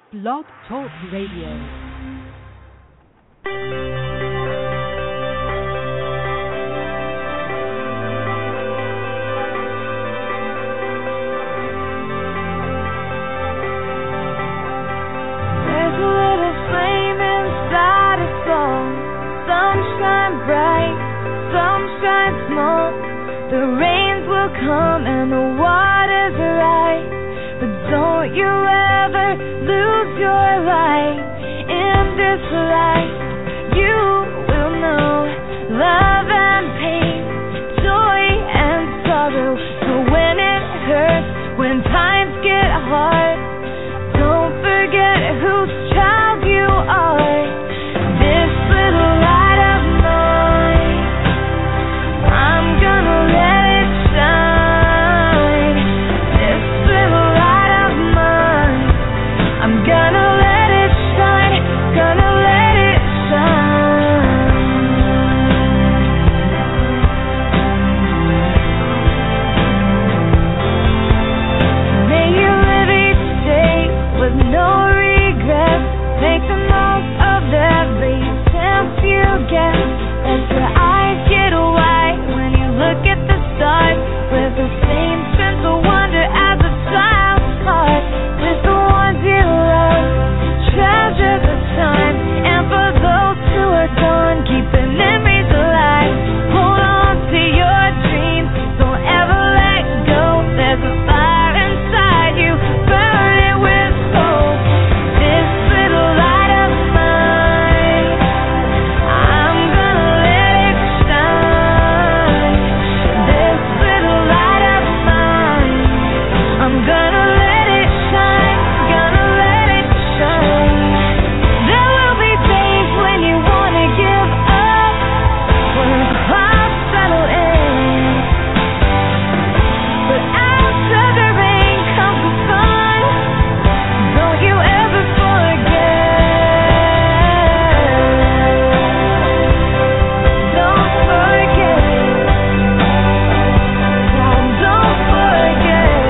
Blog Talk Radio. The rains will come and the waters rise, but don't you ever lose your light. In this life you will know love and pain, joy and sorrow. So when it hurts, when times get hard, don't forget whose child you are. This little light of mine, I'm gonna let it shine. This little light of mine, I'm gonna let it shine. Gonna let it shine. May you live each day with no regrets. Make the most of every chance you get. Let your eyes get wide when you look at the stars, with the same sense of wonder as a child's heart. With the ones you love, treasure the time, and for those who are gone, keep the memories alive. Hold on to your dreams, don't ever let go. There's a fire inside you, burn it with hope. This little light of mine, I'm gonna let it shine. This little light of mine, I'm gonna let it shine. Gonna let it shine. There will be days when you wanna give up, when the clouds settle in, but after the rain comes the sun. Don't you ever forget. Don't forget. Don't forget.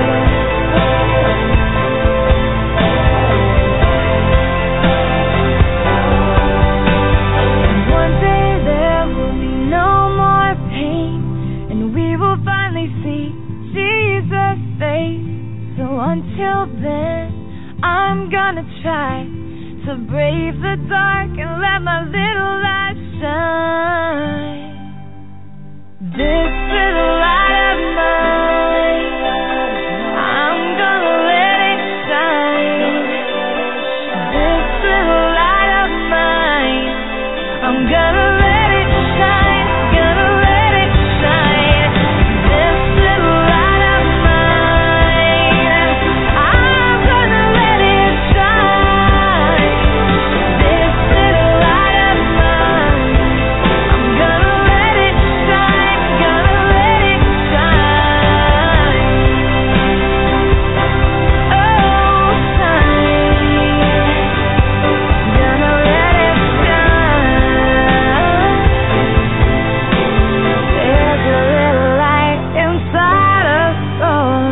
One day there will be no more pain, and we will finally see Jesus' face. So until then, I'm gonna try to brave the dark and let my little light shine. This little light of mine, I'm gonna let it shine. This little light of mine, I'm gonna let it shine. Gonna let it shine. This little light of mine, I'm gonna let it shine. This little light of mine, I'm gonna let it shine. Gonna let it shine. Oh, shine. Gonna let it shine. There's a little light inside us all.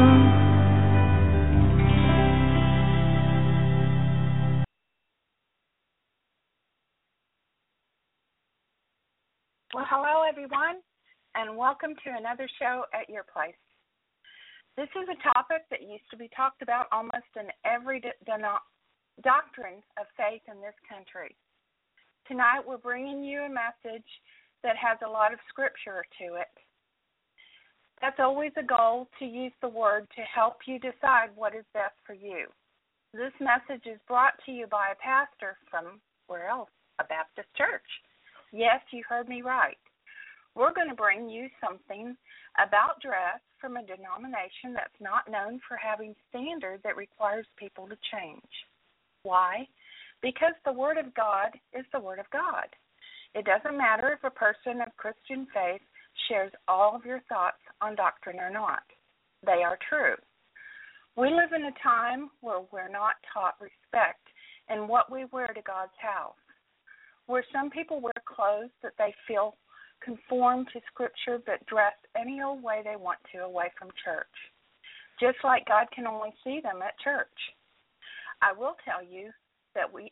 Well, hello, everyone, and welcome to another show at your place. This is a topic that used to be talked about almost in every doctrine of faith in this country. Tonight, we're bringing you a message that has a lot of scripture to it. That's always a goal, to use the word to help you decide what is best for you. This message is brought to you by a pastor from, where else? A Baptist church. Yes, you heard me right. We're going to bring you something about dress from a denomination that's not known for having standards that requires people to change. Why? Because the Word of God is the Word of God. It doesn't matter if a person of Christian faith shares all of your thoughts on doctrine or not. They are true. We live in a time where we're not taught respect in what we wear to God's house, where some people wear clothes that they feel conform to Scripture but dress any old way they want to away from church, just like God can only see them at church. I will tell you that we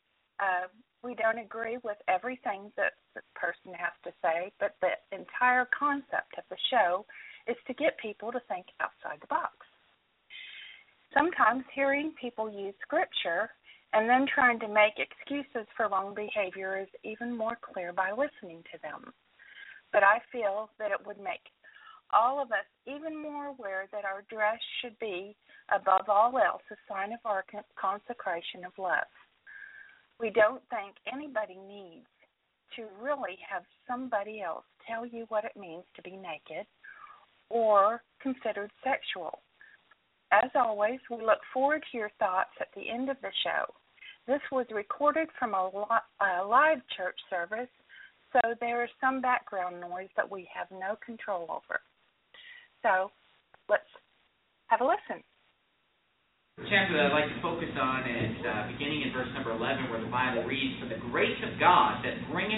don't agree with everything that the person has to say, but the entire concept of the show is to get people to think outside the box. Sometimes hearing people use Scripture and then trying to make excuses for wrong behavior is even more clear by listening to them. But I feel that it would make all of us even more aware that our dress should be, above all else, a sign of our consecration of love. We don't think anybody needs to really have somebody else tell you what it means to be naked or considered sexual. As always, we look forward to your thoughts at the end of the show. This was recorded from a live church service, so there is some background noise that we have no control over. So let's have a listen. The chapter that I'd like to focus on is beginning in verse number 11, where the Bible reads, "For the grace of God that bringeth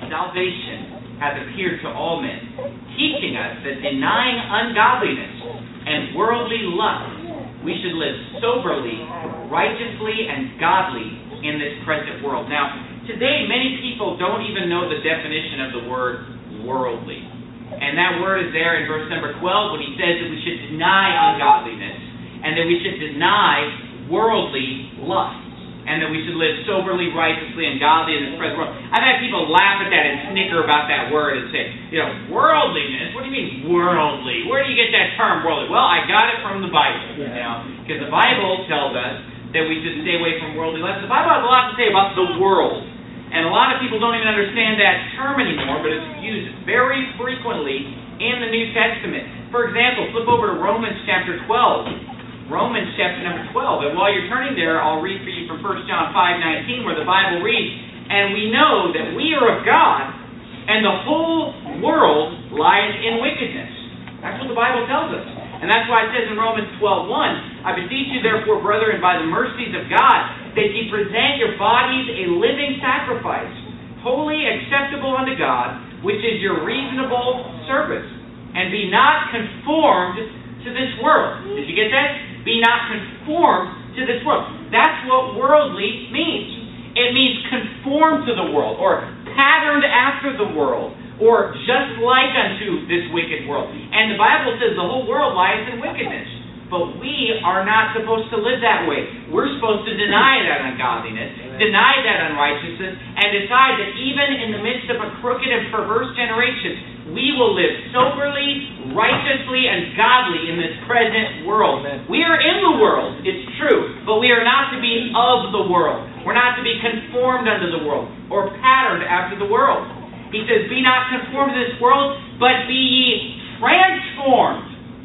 salvation hath appeared to all men, teaching us that denying ungodliness and worldly lust, we should live soberly, righteously, and godly in this present world." Now, today many people don't even know the definition of the word worldly. And that word is there in verse number 12 when he says that we should deny ungodliness and that we should deny worldly lust and that we should live soberly, righteously, and godly in this present world. I've had people laugh at that and snicker about that word and say, worldliness? What do you mean worldly? Where do you get that term worldly? Well, I got it from the Bible, because the Bible tells us that we should stay away from worldly lust. The Bible has a lot to say about the world. And a lot of people don't even understand that term anymore, but it's used very frequently in the New Testament. For example, flip over to Romans chapter 12. Romans chapter number 12. And while you're turning there, I'll read for you from 1 John 5:19, where the Bible reads, "And we know that we are of God, and the whole world lies in wickedness." That's what the Bible tells us. And that's why it says in Romans 12:1, "I beseech you therefore, brethren, by the mercies of God, that ye present your bodies a living sacrifice, holy, acceptable unto God, which is your reasonable service. And be not conformed to this world." Did you get that? Be not conformed to this world. That's what worldly means. It means conform to the world, or patterned after the world, or just like unto this wicked world. And the Bible says the whole world lies in wickedness. But we are not supposed to live that way. We're supposed to deny that ungodliness, deny that unrighteousness, and decide that even in the midst of a crooked and perverse generation, we will live soberly, righteously, and godly in this present world. We are in the world, it's true, but we are not to be of the world. We're not to be conformed unto the world, or patterned after the world. He says, "Be not conformed to this world, but be ye transformed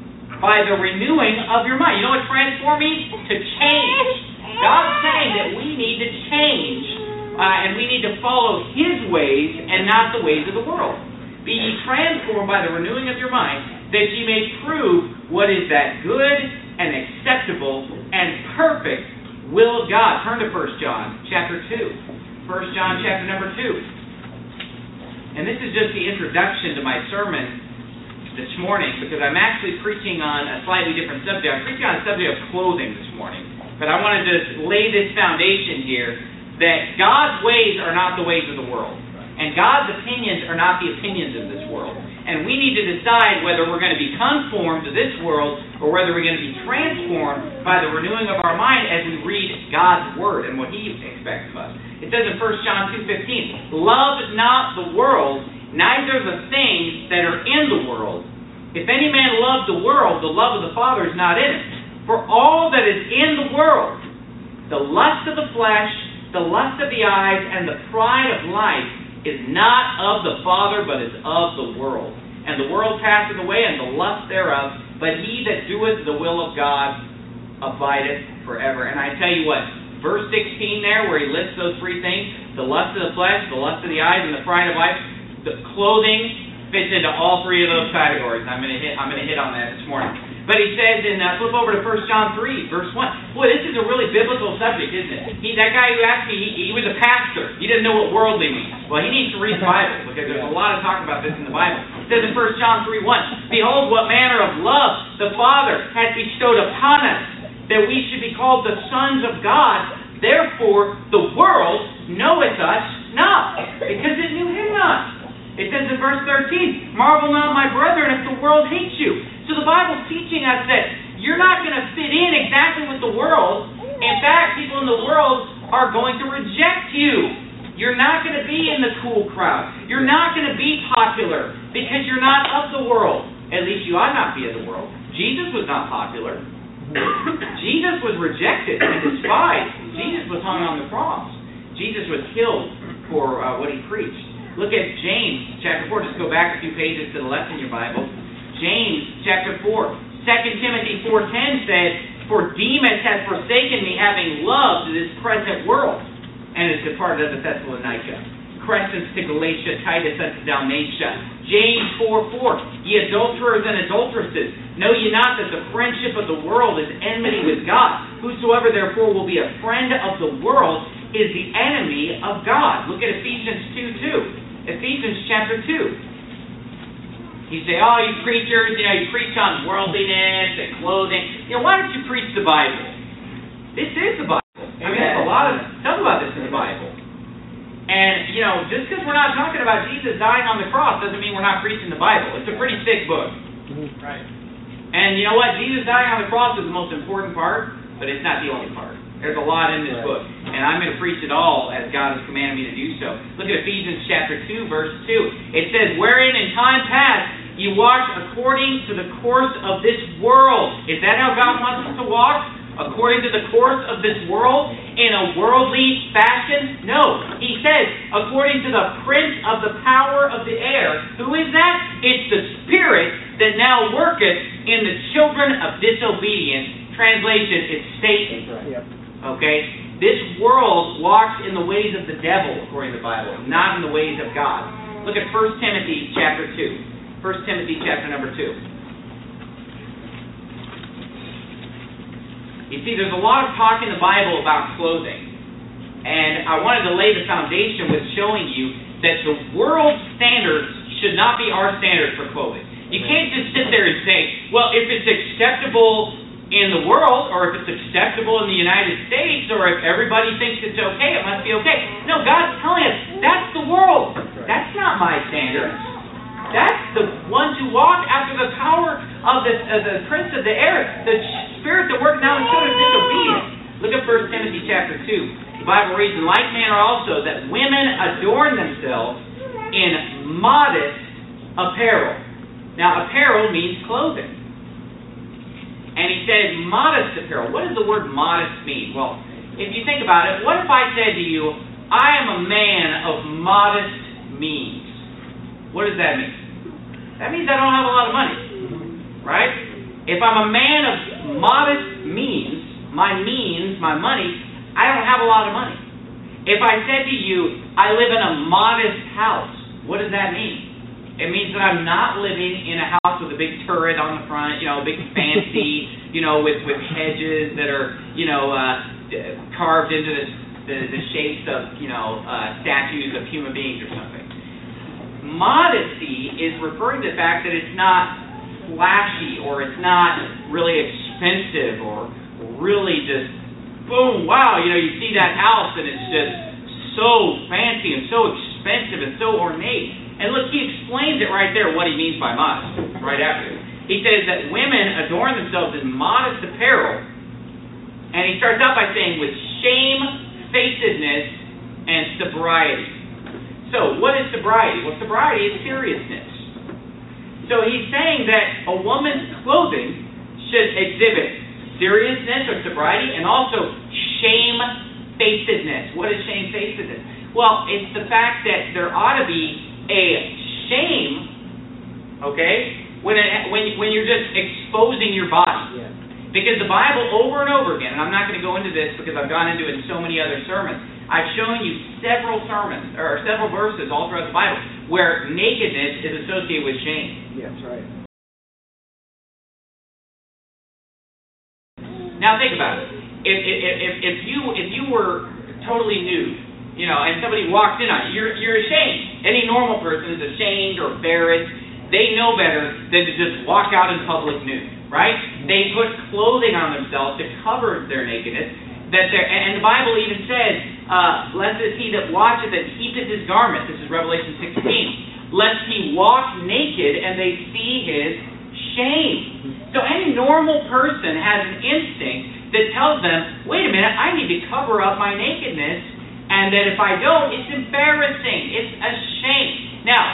by the renewing of your mind." You know what transform means? To change. God's saying that we need to change, and we need to follow His ways and not the ways of the world. "Be ye transformed by the renewing of your mind, that ye may prove what is that good and acceptable and perfect will of God." Turn to 1 John chapter 2. 1 John chapter number 2. And this is just the introduction to my sermon this morning, because I'm actually preaching on a slightly different subject. I'm preaching on the subject of clothing this morning. But I wanted to lay this foundation here, that God's ways are not the ways of the world. And God's opinions are not the opinions of this world. And we need to decide whether we're going to be conformed to this world, or whether we're going to be transformed by the renewing of our mind as we read God's Word and what He expects of us. It says in 1 John 2:15, "Love not the world, neither the things that are in the world. If any man love the world, the love of the Father is not in him. For all that is in the world, the lust of the flesh, the lust of the eyes, and the pride of life, is not of the Father, but is of the world. And the world passeth away, and the lust thereof, but he that doeth the will of God abideth forever." And I tell you what, verse 16 there, where he lists those three things, the lust of the flesh, the lust of the eyes, and the pride of life, the clothing fits into all three of those categories. I'm going to hit on that this morning. But he says flip over to 1 John 3, verse 1. Boy, this is a really biblical subject, isn't it? That guy who asked me, he was a pastor. He didn't know what worldly means. Well, he needs to read the Bible, because there's a lot of talk about this in the Bible. It says in 1 John 3:1, "Behold, what manner of love the Father hath bestowed upon us, that we should be called the sons of God. Therefore, the world knoweth us not, because it knew him not. It says in verse 13, marvel not, my brethren, if the world hates you. So the Bible's teaching us that you're not going to fit in exactly with the world. In fact, people in the world are going to reject you. You're not going to be in the cool crowd. You're not going to be popular because you're not of the world. At least you ought not be of the world. Jesus was not popular. Jesus was rejected and despised. Jesus was hung on the cross. Jesus was killed for what he preached. Look at James chapter 4. Just go back a few pages to the left in your Bible. James chapter 4. 2 Timothy 4:10 said, for Demas has forsaken me, having loved this present world, and is departed unto Thessalonica. Crescens to Galatia, Titus unto Dalmatia. James 4:4. Ye adulterers and adulteresses, know ye not that the friendship of the world is enmity with God? Whosoever therefore will be a friend of the world is the enemy of God. Look at Ephesians 2:2. Ephesians chapter 2. You say, oh, you preachers, you preach on worldliness and clothing. Why don't you preach the Bible? This is the Bible. I mean, there's a lot of stuff about this in the Bible. And, just because we're not talking about Jesus dying on the cross doesn't mean we're not preaching the Bible. It's a pretty thick book. Right. And you know what? Jesus dying on the cross is the most important part, but it's not the only part. There's a lot in this book. And I'm going to preach it all as God has commanded me to do so. Look at Ephesians chapter 2, verse 2. It says, wherein in time past you walked according to the course of this world. Is that how God wants us to walk? According to the course of this world? In a worldly fashion? No. He says, according to the prince of the power of the air. Who is that? It's the spirit that now worketh in the children of disobedience. Translation, it's Satan. Okay? This world walks in the ways of the devil, according to the Bible, not in the ways of God. Look at 1 Timothy chapter 2. 1 Timothy chapter number 2. You see, there's a lot of talk in the Bible about clothing. And I wanted to lay the foundation with showing you that the world's standards should not be our standard for clothing. You can't just sit there and say, well, if it's acceptable in the world, or if it's acceptable in the United States, or if everybody thinks it's okay, it must be okay. No, God's telling us, that's the world. That's not my standard. That's the one to walk after the power of the prince of the air, the spirit that works now in children of disobedience. Look at 1 Timothy chapter 2. The Bible reads, in like manner also that women adorn themselves in modest apparel. Now, apparel means clothing. And he said, modest apparel. What does the word modest mean? Well, if you think about it, what if I said to you, I am a man of modest means? What does that mean? That means I don't have a lot of money. Right? If I'm a man of modest means, my money, I don't have a lot of money. If I said to you, I live in a modest house, what does that mean? It means that I'm not living in a house with a big turret on the front, a big fancy, with hedges that are, carved into the shapes of, statues of human beings or something. Modesty is referring to the fact that it's not flashy, or it's not really expensive, or really just, boom, wow, you see that house and it's just so fancy and so expensive and so ornate. And look, he explains it right there, what he means by modest, right after it. He says that women adorn themselves in modest apparel, and he starts out by saying with shamefacedness and sobriety. So, what is sobriety? Well, sobriety is seriousness. So he's saying that a woman's clothing should exhibit seriousness or sobriety, and also shamefacedness. What is shamefacedness? Well, it's the fact that there ought to be a shame, okay, when you're just exposing your body. Yeah. Because the Bible over and over again, and I'm not going to go into this because I've gone into it in so many other sermons, I've shown you several sermons, or several verses all throughout the Bible, where nakedness is associated with shame. Yeah, that's right. Now think about it. If you were totally nude, and somebody walked in on you, you're ashamed. Any normal person is ashamed or embarrassed. They know better than to just walk out in public nude, right? They put clothing on themselves to cover their nakedness. that there, and the Bible even says, blessed is he that watcheth and keepeth his garment. This is Revelation 16. Lest he walk naked and they see his shame. So any normal person has an instinct that tells them, wait a minute, I need to cover up my nakedness, and that if I don't, it's embarrassing. It's a shame. Now,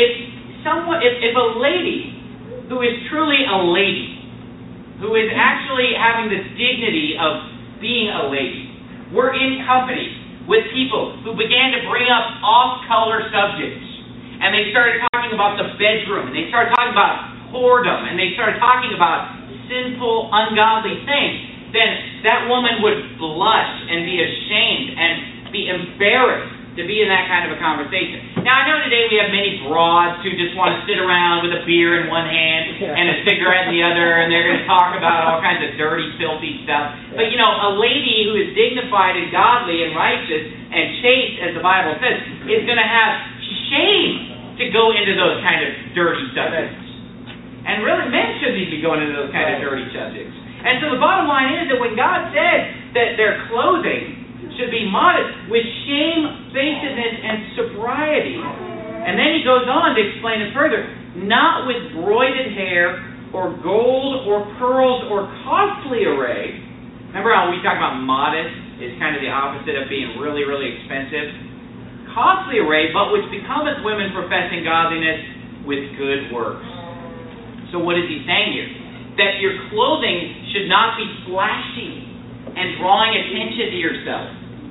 if a lady who is truly a lady, who is actually having the dignity of being a lady, were in company with people who began to bring up off-color subjects, and they started talking about the bedroom, and they started talking about whoredom, and they started talking about sinful, ungodly things, then that woman would blush and be ashamed and be embarrassed to be in that kind of a conversation. Now, I know today we have many broads who just want to sit around with a beer in one hand and a cigarette in the other, and they're going to talk about all kinds of dirty, filthy stuff. But, a lady who is dignified and godly and righteous and chaste, as the Bible says, is going to have shame to go into those kind of dirty subjects. And really, men shouldn't even be going into those kind of dirty subjects. And so the bottom line is that when God said that their clothing should be modest, with shamefacedness and sobriety. And then he goes on to explain it further. Not with broided hair, or gold, or pearls, or costly array. Remember how we talk about modest is kind of the opposite of being really, really expensive? Costly array, but which becometh women professing godliness with good works. So what is he saying here? That your clothing should not be flashy and drawing attention to yourself.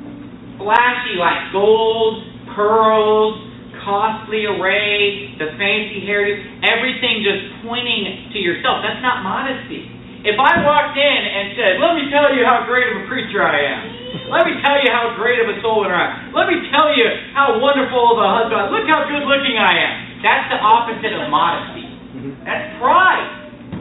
Flashy like gold, pearls, costly array, the fancy hairdo, everything just pointing to yourself. That's not modesty. If I walked in and said, let me tell you how great of a preacher I am. Let me tell you how great of a soul winner I am. Let me tell you how wonderful of a husband I am. Look how good looking I am. That's the opposite of modesty. That's pride.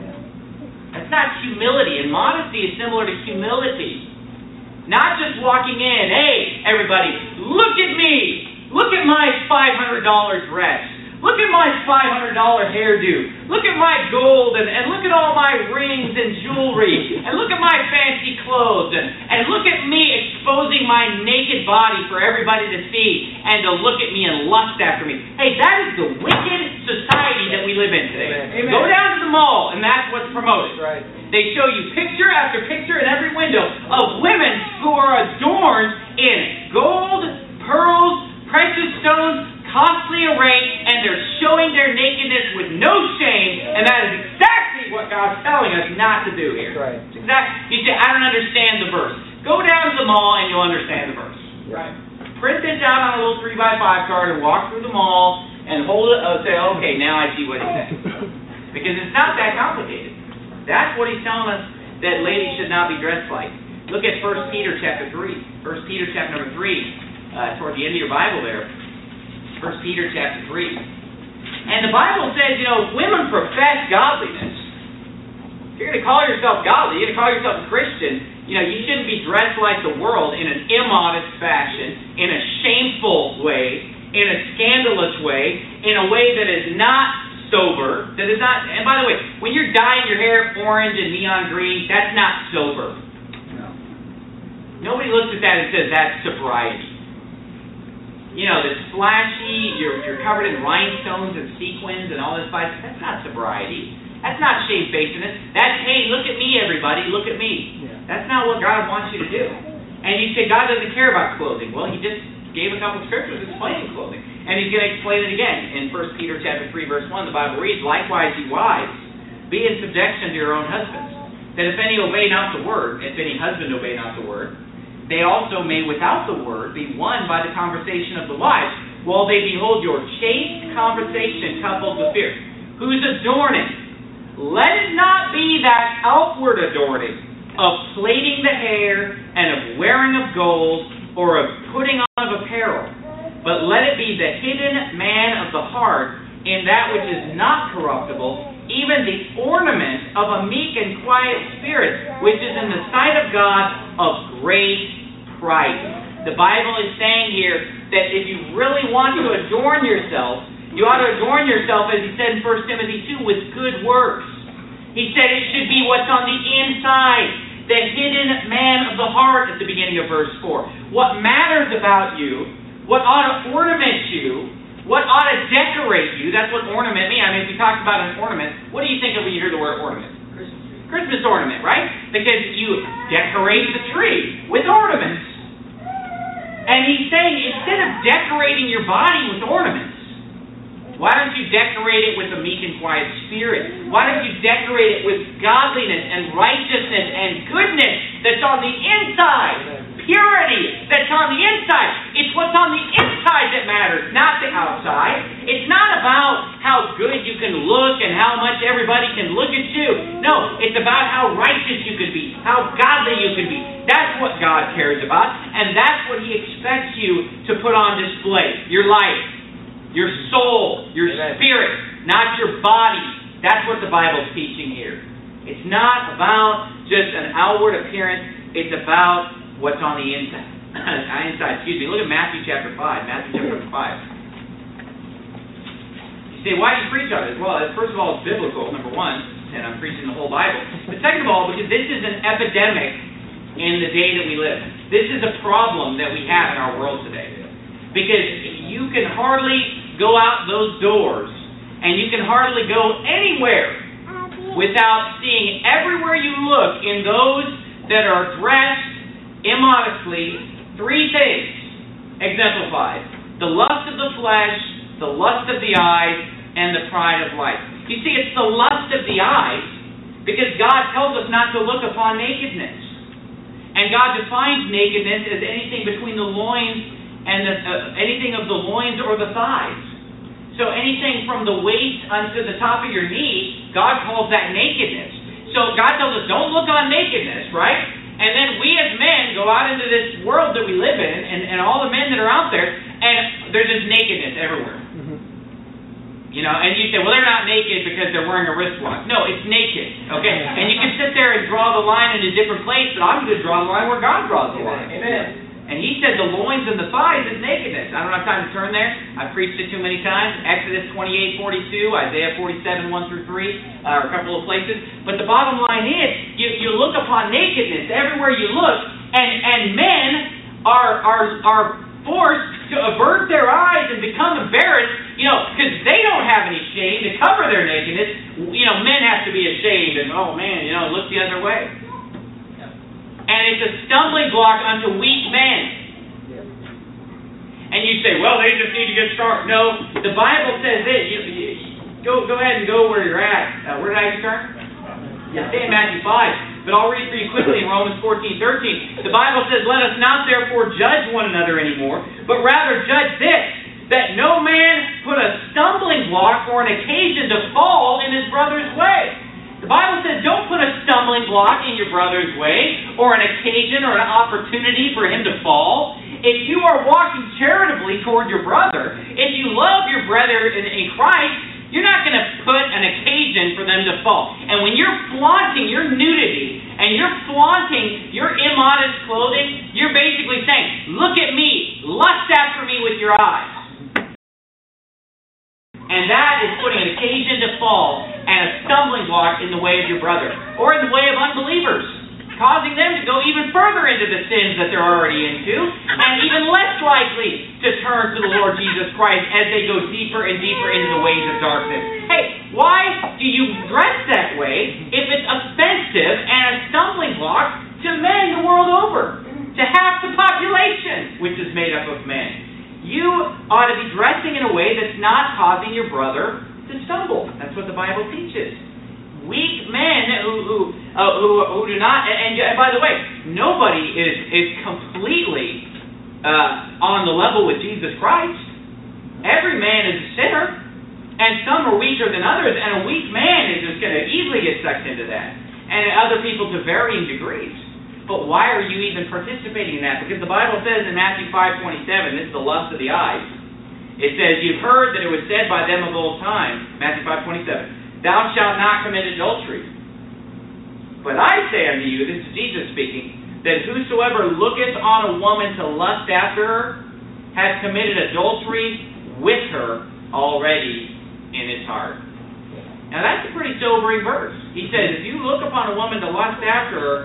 That's not humility. And modesty is similar to humility. Not just walking in, hey, everybody, look at me. Look at my $500 dress. Look at my $500 hairdo. Look at my gold, and look at all my rings and jewelry. And look at my fancy clothes. And look at me exposing my naked body for everybody to see and to look at me and lust after me. Hey, that is the wicked society that we live in today. Amen. Go down to the mall, and that's what's promoted. Right. They show you picture after picture in every window of women who are adorned in gold, pearls, precious stones, costly array, and they're showing their nakedness with no shame, and that is exactly what God's telling us not to do here. Right. Exactly. You say, I don't understand the verse. Go down to the mall and you'll understand the verse. Right. Print this out on a little 3x5 card and walk through the mall and hold it and say, okay, now I see what he's saying. Because it's not that complicated. That's what he's telling us that ladies should not be dressed like. Look at 1 Peter chapter 3. 1 Peter chapter number 3, toward the end of your Bible there. 1 Peter chapter 3. And the Bible says, women profess godliness. If you're going to call yourself godly, you're going to call yourself a Christian, you shouldn't be dressed like the world in an immodest fashion, in a shameful way, in a scandalous way, in a way that is not sober, that is not, and by the way, when you're dyeing your hair orange and neon green, that's not sober. No. Nobody looks at that and says that's sobriety. This flashy, you're covered in rhinestones and sequins and all this spice. That's not sobriety. That's not shamefacedness. That's, hey, look at me, everybody, look at me. Yeah. That's not what God wants you to do. And you say, God doesn't care about clothing. Well, He just gave a couple of scriptures explaining clothing. And He's going to explain it again. In 1 Peter chapter 3, verse 1, the Bible reads, likewise, ye wives, be in subjection to your own husbands, that if any obey not the word, if any husband obey not the word, they also may without the word be won by the conversation of the wives, while they behold your chaste conversation coupled with fear. Whose adorning? Let it not be that outward adorning of plaiting the hair and of wearing of gold or of putting on of apparel, but let it be the hidden man of the heart in that which is not corruptible, even the ornament of a meek and quiet spirit, which is in the sight of God of great price. The Bible is saying here that if you really want to adorn yourself, you ought to adorn yourself, as he said in 1 Timothy 2, with good works. He said it should be what's on the inside. the hidden man of the heart at the beginning of verse 4. What matters about you, what ought to ornament you, what ought to decorate you. That's what ornament means. I mean, if we talk about an ornament, what do you think of when you hear the word ornament? Christmas ornament, right? Because you decorate the tree with ornaments. And he's saying, instead of decorating your body with ornaments, why don't you decorate it with a meek and quiet spirit? Why don't you decorate it with godliness and righteousness and goodness that's on the inside? Purity that's on the inside. It's what's on the inside that matters, not the outside. It's not about how good you can look and how much everybody can look at you. No, it's about how righteous you can be, how godly you can be. That's what God cares about, and that's what He expects you to put on display. Your life, your soul, your spirit, not your body. That's what the Bible's teaching here. It's not about just an outward appearance. It's about what's on the inside. Look at Matthew chapter 5. Matthew chapter 5. You say, why do you preach on this? Well, first of all, it's biblical, number one, and I'm preaching the whole Bible. But second of all, because this is an epidemic in the day that we live. This is a problem that we have in our world today. Because you can hardly go out those doors, and you can hardly go anywhere without seeing everywhere you look in those that are dressed immodestly, three things exemplified: the lust of the flesh, the lust of the eyes, and the pride of life. You see, it's the lust of the eyes because God tells us not to look upon nakedness. And God defines nakedness as anything between the loins and anything of the loins or the thighs. So anything from the waist unto the top of your knee, God calls that nakedness. So God tells us, don't look on nakedness, right? And then we as men go out into this world that we live in, and all the men that are out there, and there's just nakedness everywhere. Mm-hmm. You know, and you say, well, they're not naked because they're wearing a wristwatch. No, it's naked, okay? And you can sit there and draw the line in a different place, but I'm going to draw the line where God draws the line. Amen. And He said the loins and the thighs is nakedness. I don't have time to turn there. I've preached it too many times. Exodus 28:42, Isaiah 47:1 through 3, a couple of places. But the bottom line is, you look upon nakedness everywhere you look, and men are forced to avert their eyes and become embarrassed, because they don't have any shame to cover their nakedness. Men have to be ashamed and, oh man, look the other way. And it's a stumbling block unto weak men. And you say, well, they just need to get strong. No, the Bible says this. Go ahead and go where you're at. Where did I turn? Stay in Matthew 5. But I'll read for you quickly in Romans 14:13. The Bible says, let us not therefore judge one another anymore, but rather judge this, that no man put a stumbling block or an occasion to fall in his brother's way. The Bible says don't put a stumbling block in your brother's way or an occasion or an opportunity for him to fall. If you are walking charitably toward your brother, if you love your brother in Christ, you're not going to put an occasion for them to fall. And when you're flaunting your nudity and you're flaunting your immodest clothing, you're basically saying, look at me, lust after me with your eyes. And that is putting an occasion to fall and a stumbling block in the way of your brother, or in the way of unbelievers, causing them to go even further into the sins that they're already into, and even less likely to turn to the Lord Jesus Christ as they go deeper and deeper into the ways of darkness. Hey, why do you dress that way if it's offensive and a stumbling block to men the world over, to half the population, which is made up of men? You ought to be dressing in a way that's not causing your brother to stumble. That's what the Bible teaches. Weak men who do not, and by the way, nobody is completely on the level with Jesus Christ. Every man is a sinner, and some are weaker than others, and a weak man is just going to easily get sucked into that, and other people to varying degrees. But why are you even participating in that? Because the Bible says in Matthew 5:27, this is the lust of the eyes. It says, you've heard that it was said by them of old time, Matthew 5:27, thou shalt not commit adultery. But I say unto you, this is Jesus speaking, that whosoever looketh on a woman to lust after her has committed adultery with her already in his heart. Now that's a pretty sobering verse. He says, if you look upon a woman to lust after her,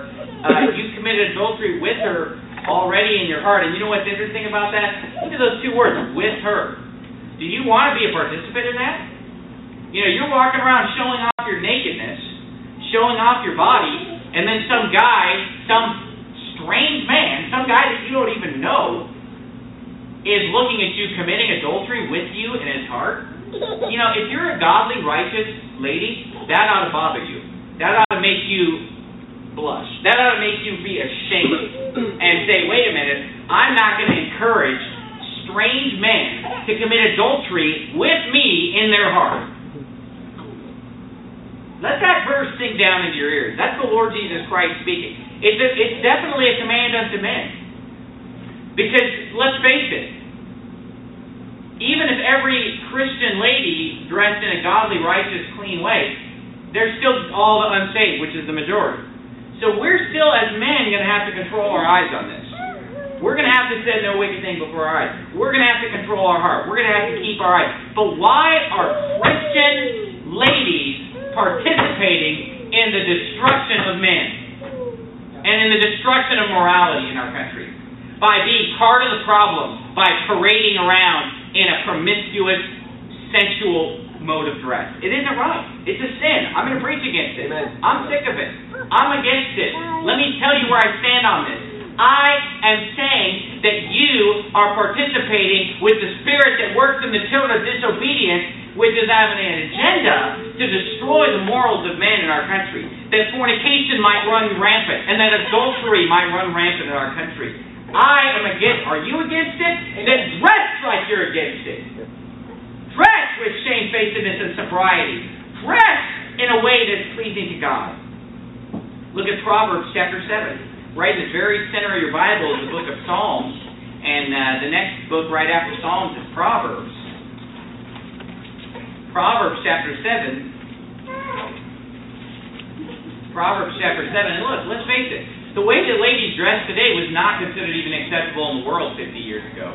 you've committed adultery with her already in your heart. And you know what's interesting about that? Look at those two words, with her. Do you want to be a participant in that? You know, you're walking around showing off your nakedness, showing off your body, and then some guy, some strange man, some guy that you don't even know, is looking at you committing adultery with you in his heart. You know, if you're a godly, righteous lady, that ought to bother you. That ought to make you blush. That ought to make you be ashamed and say, wait a minute, I'm not going to encourage strange men to commit adultery with me in their heart. Let that verse sink down into your ears. That's the Lord Jesus Christ speaking. It's definitely a command unto men. Because, let's face it, even if every Christian lady dressed in a godly, righteous, clean way, there's still all the unsaved, which is the majority. So we're still, as men, going to have to control our eyes on this. We're going to have to say no wicked thing before our eyes. We're going to have to control our heart. We're going to have to keep our eyes. But why are Christian ladies participating in the destruction of men and in the destruction of morality in our country? By being part of the problem, by parading around in a promiscuous, sensual mode of dress. It isn't right. It's a sin. I'm going to preach against it. Amen. I'm sick of it. I'm against it. Let me tell you where I stand on this. I am saying that you are participating with the spirit that works in the children of disobedience, which is having an agenda to destroy the morals of men in our country. That fornication might run rampant, and that adultery might run rampant in our country. I am against. Are you against it? Then dress like you're against it. Dress with shamefacedness and sobriety. Dress in a way that's pleasing to God. Look at Proverbs chapter 7. Right in the very center of your Bible is the book of Psalms. And the next book right after Psalms is Proverbs. Proverbs chapter 7. Proverbs chapter 7. And look, let's face it. The way that ladies dress today was not considered even acceptable in the world 50 years ago.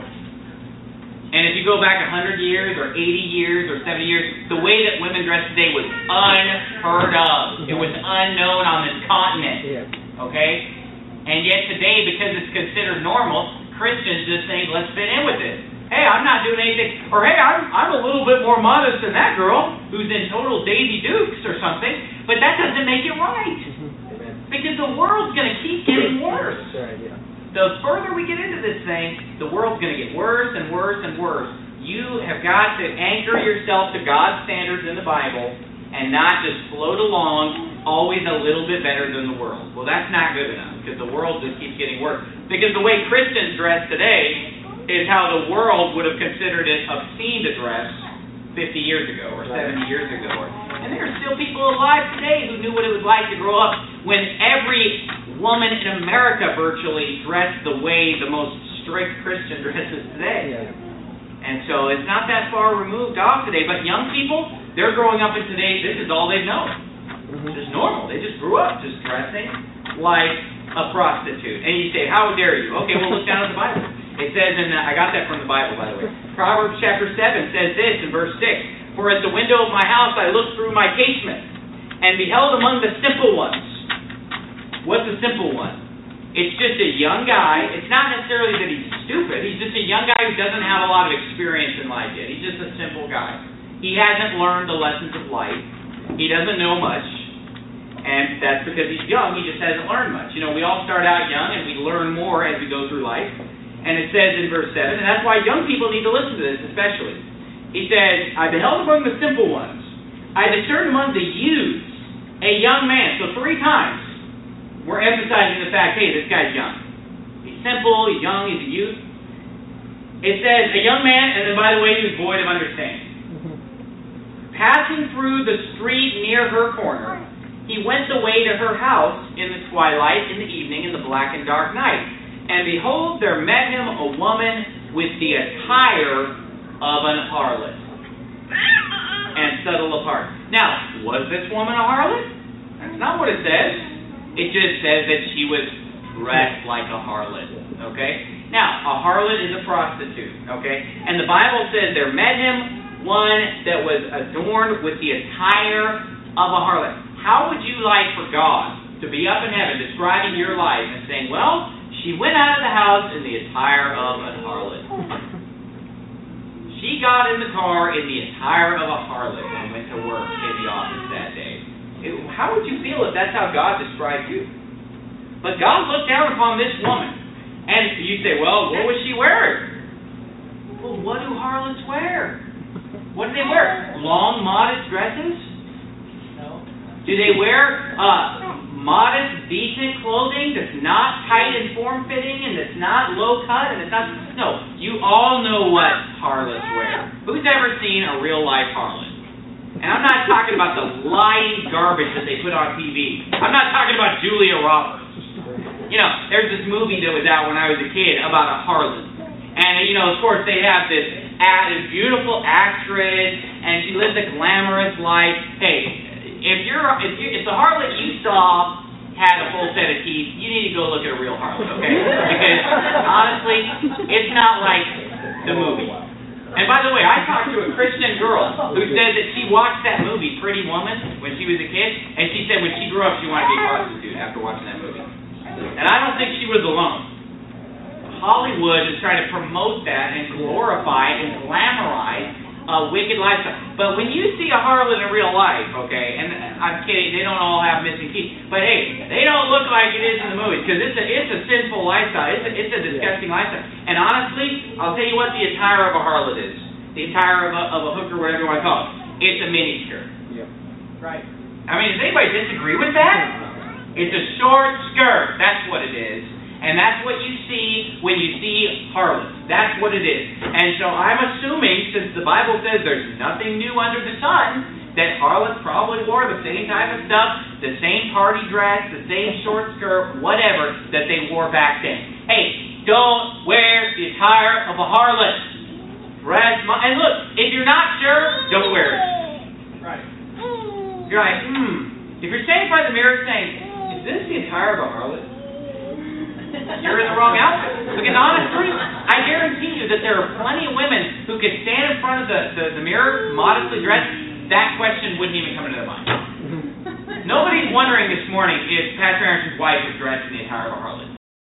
And if you go back 100 years or 80 years or 70 years, the way that women dress today was unheard of. It was unknown on this continent. Okay? And yet today, because it's considered normal, Christians just think, let's fit in with it. Hey, I'm not doing anything. Or, hey, I'm a little bit more modest than that girl who's in total Daisy Dukes or something. But that doesn't make it right. Because the world's going to keep getting worse. The further we get into this thing, the world's going to get worse and worse and worse. You have got to anchor yourself to God's standards in the Bible and not just float along always a little bit better than the world. Well, that's not good enough because the world just keeps getting worse. Because the way Christians dress today is how the world would have considered it obscene to dress 50 years ago or 70 years ago. And there are still people alive today who knew what it was like to grow up when every woman in America virtually dressed the way the most strict Christian dresses today. And so it's not that far removed off today. But young people, they're growing up in today, this is all they've known. It's just normal. They just grew up just dressing like a prostitute. And you say, how dare you? Okay, well, look down at the Bible. It says, and I got that from the Bible, by the way. Proverbs chapter 7 says this in verse 6. For at the window of my house I looked through my casement, and beheld among the simple ones. What's a simple one? It's just a young guy. It's not necessarily that he's stupid. He's just a young guy who doesn't have a lot of experience in life yet. He's just a simple guy. He hasn't learned the lessons of life. He doesn't know much. And that's because he's young. He just hasn't learned much. You know, we all start out young and we learn more as we go through life. And it says in verse 7, and that's why young people need to listen to this especially. He says, I beheld among the simple ones. I discerned among the youths a young man. So 3 times we're emphasizing the fact, hey, this guy's young. He's simple, he's young, he's a youth. It says, a young man, and then by the way, he was void of understanding. Passing through the street near her corner, he went the way to her house in the twilight, in the evening, in the black and dark night. And behold, there met him a woman with the attire of an harlot, and settled apart. Now, was this woman a harlot? That's not what it says. It just says that she was dressed like a harlot. Okay? Now, a harlot is a prostitute. Okay? And the Bible says there met him one that was adorned with the attire of a harlot. How would you like for God to be up in heaven describing your life and saying, well, she went out of the house in the attire of a harlot. She got in the car in the attire of a harlot and went to work in the office that day. How would you feel if that's how God described you? But God looked down upon this woman, and you say, well, what was she wearing? Well, what do harlots wear? What do they wear? Long, modest dresses? No. Do they wear modest, decent clothing that's not tight and form-fitting and that's not low-cut and it's not... No, you all know what harlots wear. Who's ever seen a real-life harlot? And I'm not talking about the lying garbage that they put on TV. I'm not talking about Julia Roberts. You know, there's this movie that was out when I was a kid about a harlot. And, you know, of course, they have this beautiful actress, and she lives a glamorous life. Hey, if the harlot you saw had a full set of teeth, you need to go look at a real harlot, okay? Because, honestly, it's not like the movie. And by the way, I talked to a Christian girl who said that she watched that movie, Pretty Woman, when she was a kid, and she said when she grew up she wanted to be a prostitute after watching that movie. And I don't think she was alone. Hollywood is trying to promote that and glorify and glamorize a wicked lifestyle. But when you see a harlot in real life, okay, and I'm kidding, they don't all have missing teeth, but hey, they don't look like it is in the movies, because it's a sinful lifestyle. It's a disgusting lifestyle. And honestly, I'll tell you what the attire of a harlot is. The attire of a hooker, whatever you want to call it. It's a miniskirt. Yeah. Right. I mean, does anybody disagree with that? It's a short skirt. That's what it is. And that's what you see when you see harlots. That's what it is. And so I'm assuming, since the Bible says there's nothing new under the sun, that harlots probably wore the same type of stuff, the same party dress, the same short skirt, whatever, that they wore back then. Hey, don't wear the attire of a harlot. And look, if you're not sure, don't wear it. Right. You're like, If you're standing by the mirror saying, is this the attire of a harlot? You're in the wrong outfit. Because honestly, I guarantee you that there are plenty of women who could stand in front of the mirror, modestly dressed. That question wouldn't even come into their mind. Nobody's wondering this morning if Pastor Aaronson's wife was dressed in the attire of a harlot.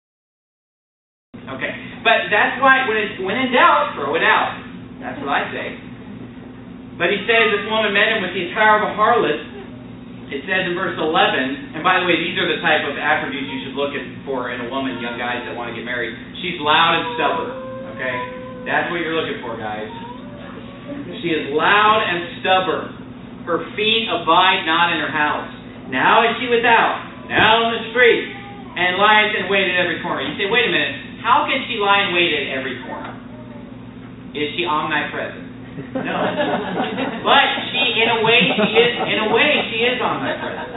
Okay, but that's why when in doubt, throw it out. That's what I say. But he says this woman met him with the attire of a harlot. It says in verse 11, and by the way, these are the type of attributes you should look for in a woman, young guys that want to get married. She's loud and stubborn, okay? That's what you're looking for, guys. She is loud and stubborn. Her feet abide not in her house. Now is she without, now on the street, and lies in wait at every corner. You say, wait a minute, how can she lie in wait at every corner? Is she omnipresent? No. But in a way she is omnipresent.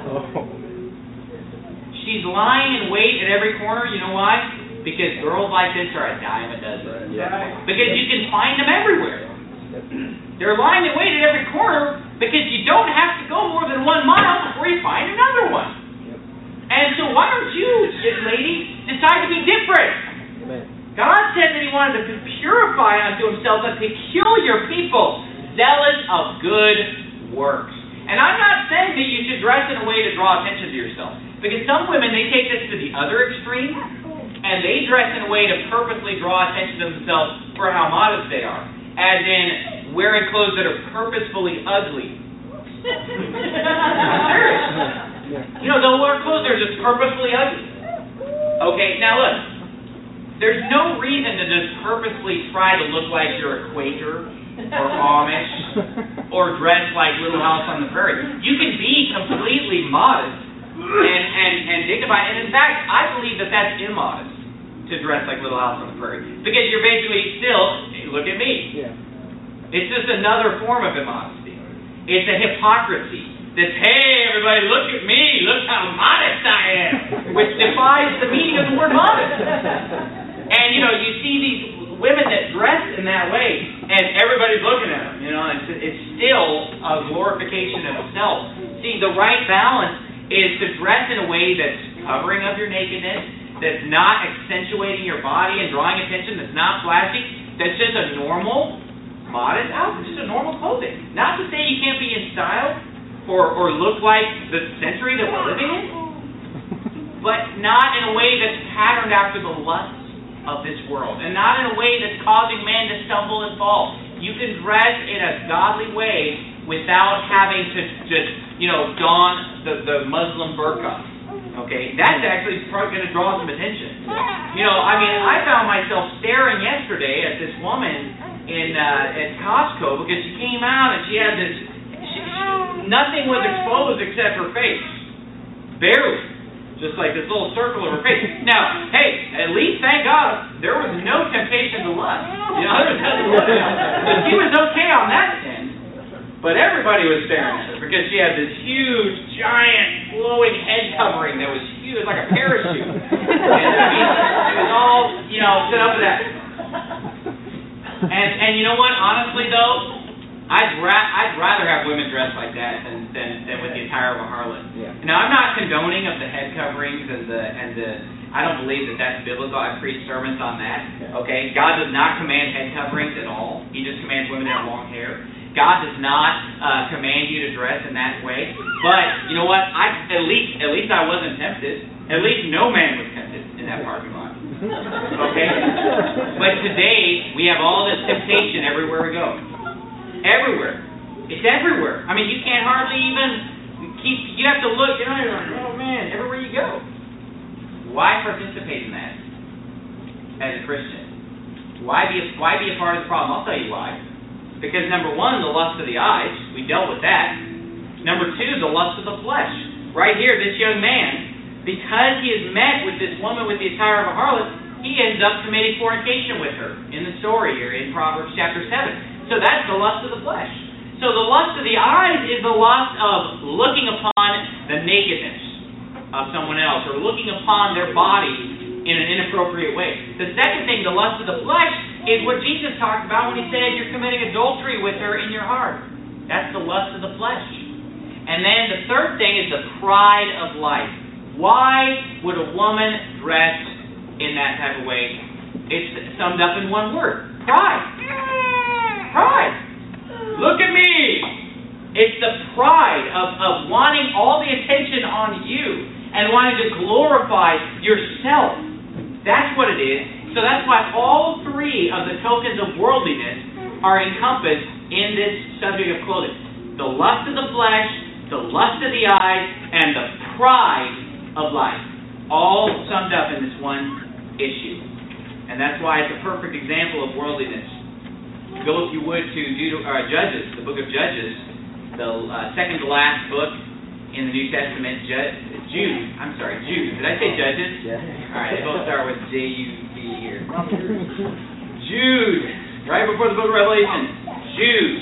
She's lying in wait at every corner. You know why? Because girls like this are a dime a dozen. Because you can find them everywhere. They're lying in wait at every corner because you don't have to go more than 1 mile before you find another one. And so why don't you, ladies, decide to be different? Amen. God said that He wanted to purify unto Himself a peculiar people, zealous of good works. And I'm not saying that you should dress in a way to draw attention to yourself. Because some women, they take this to the other extreme, and they dress in a way to purposely draw attention to themselves for how modest they are. As in, wearing clothes that are purposefully ugly. I'm serious. You know, they'll wear clothes that are just purposefully ugly. Okay, now look. There's no reason to just purposely try to look like you're a Quaker or Amish or dress like Little House on the Prairie. You can be completely modest and dignified. And in fact, I believe that that's immodest to dress like Little House on the Prairie. Because you're basically still, hey, look at me. Yeah. It's just another form of immodesty. It's a hypocrisy. That's, hey, everybody, look at me. Look how modest I am. Which defies the meaning of the word modest. And, you know, you see these women that dress in that way, and everybody's looking at them, you know, and it's still a glorification of self. See, the right balance is to dress in a way that's covering up your nakedness, that's not accentuating your body and drawing attention, that's not flashy, that's just a normal, modest outfit, just a normal clothing. Not to say you can't be in style or look like the century that we're living in, but not in a way that's patterned after the lusts of this world, and not in a way that's causing man to stumble and fall. You can dress in a godly way without having to just, don the Muslim burqa. Okay, that's actually probably going to draw some attention. I found myself staring yesterday at this woman at Costco because she came out and she had this. Nothing was exposed except her face, barely, just like this little circle of her face. Now, hey, at least thank God there was no temptation to lust. So she was okay on that end. But everybody was staring at her because she had this huge, giant, flowing head covering that was huge, like a parachute. And it was all, set up for that. And you know what? Honestly, though, I'd rather have women dressed like that than with the attire of a harlot. Yeah. Now, I'm not condoning of the head coverings and the. I don't believe that that's biblical. I preach sermons on that. Okay, God does not command head coverings at all. He just commands women to have long hair. God does not command you to dress in that way. But you know what? At least I wasn't tempted. At least no man was tempted in that parking lot. Okay? But today we have all this temptation everywhere we go. Everywhere. It's everywhere. I mean, you can't hardly even keep. You have to look. You're like, oh man, everywhere you go. Why participate in that as a Christian? Why be a part of the problem? I'll tell you why. Because number one, the lust of the eyes, we dealt with that. Number two, the lust of the flesh. Right here, this young man, because he has met with this woman with the attire of a harlot, he ends up committing fornication with her in the story here in Proverbs chapter 7. So that's the lust of the flesh. So the lust of the eyes is the lust of looking upon the nakedness of someone else or looking upon their body in an inappropriate way. The second thing, the lust of the flesh, is what Jesus talked about when he said you're committing adultery with her in your heart. That's the lust of the flesh. And then the third thing is the pride of life. Why would a woman dress in that type of way? It's summed up in one word. Pride. Pride. Look at me. It's the pride of wanting all the attention on you and wanting to glorify yourself. That's what it is. So that's why all three of the tokens of worldliness are encompassed in this subject of clothing. The lust of the flesh, the lust of the eyes, and the pride of life. All summed up in this one issue. And that's why it's a perfect example of worldliness. Go, if you would, to Judges, the book of Judges, the second to last book in the New Testament, Jude. Did I say Judges? Yeah. All right, they both start with J-U-D here. Jude, right before the book of Revelation. Jude.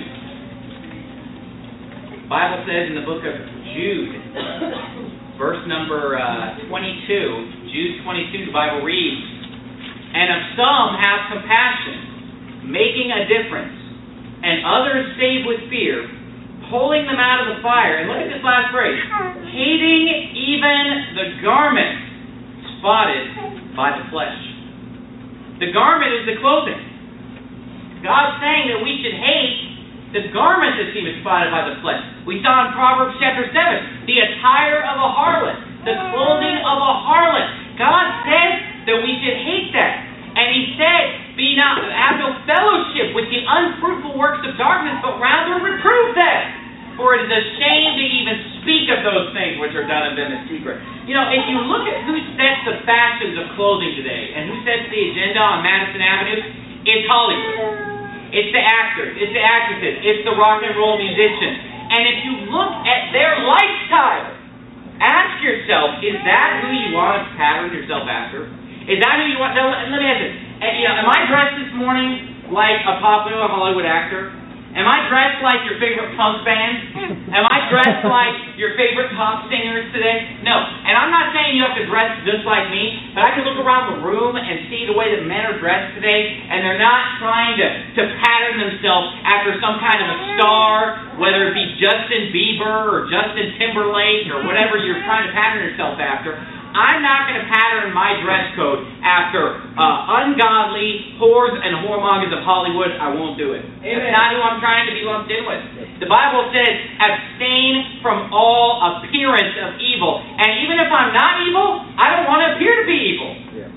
The Bible says in the book of Jude, verse number 22, Jude 22, the Bible reads, "And of some have compassion, making a difference, and others save with fear, pulling them out of the fire." And look at this last phrase. "Hating even the garment spotted by the flesh." The garment is the clothing. God's saying that we should hate the garment that's even spotted by the flesh. We saw in Proverbs chapter 7, the attire of a harlot, the clothing of a harlot. God said that we should hate that. And He said, have no fellowship with the unfruitful works of darkness, but rather reprove them. For it is a shame to even speak of those things which are done of them in secret. You know, if you look at who sets the fashions of clothing today, and who sets the agenda on Madison Avenue, it's Hollywood. It's the actors, it's the actresses, it's the rock and roll musicians. And if you look at their lifestyle, ask yourself, is that who you want to pattern yourself after? Is that who you want? Now, let me ask this. Am I dressed this morning like a popular Hollywood actor? Am I dressed like your favorite punk band? Am I dressed like your favorite pop singers today? No. And I'm not saying you have to dress just like me, but I can look around the room and see the way that men are dressed today, and they're not trying to pattern themselves after some kind of a star, whether it be Justin Bieber or Justin Timberlake or whatever you're trying to pattern yourself after. I'm not going to pattern my dress code after ungodly whores and whoremongers of Hollywood. I won't do it. Amen. That's not who I'm trying to be lumped in with. The Bible says, abstain from all appearance of evil. And even if I'm not evil, I don't want to appear to be evil.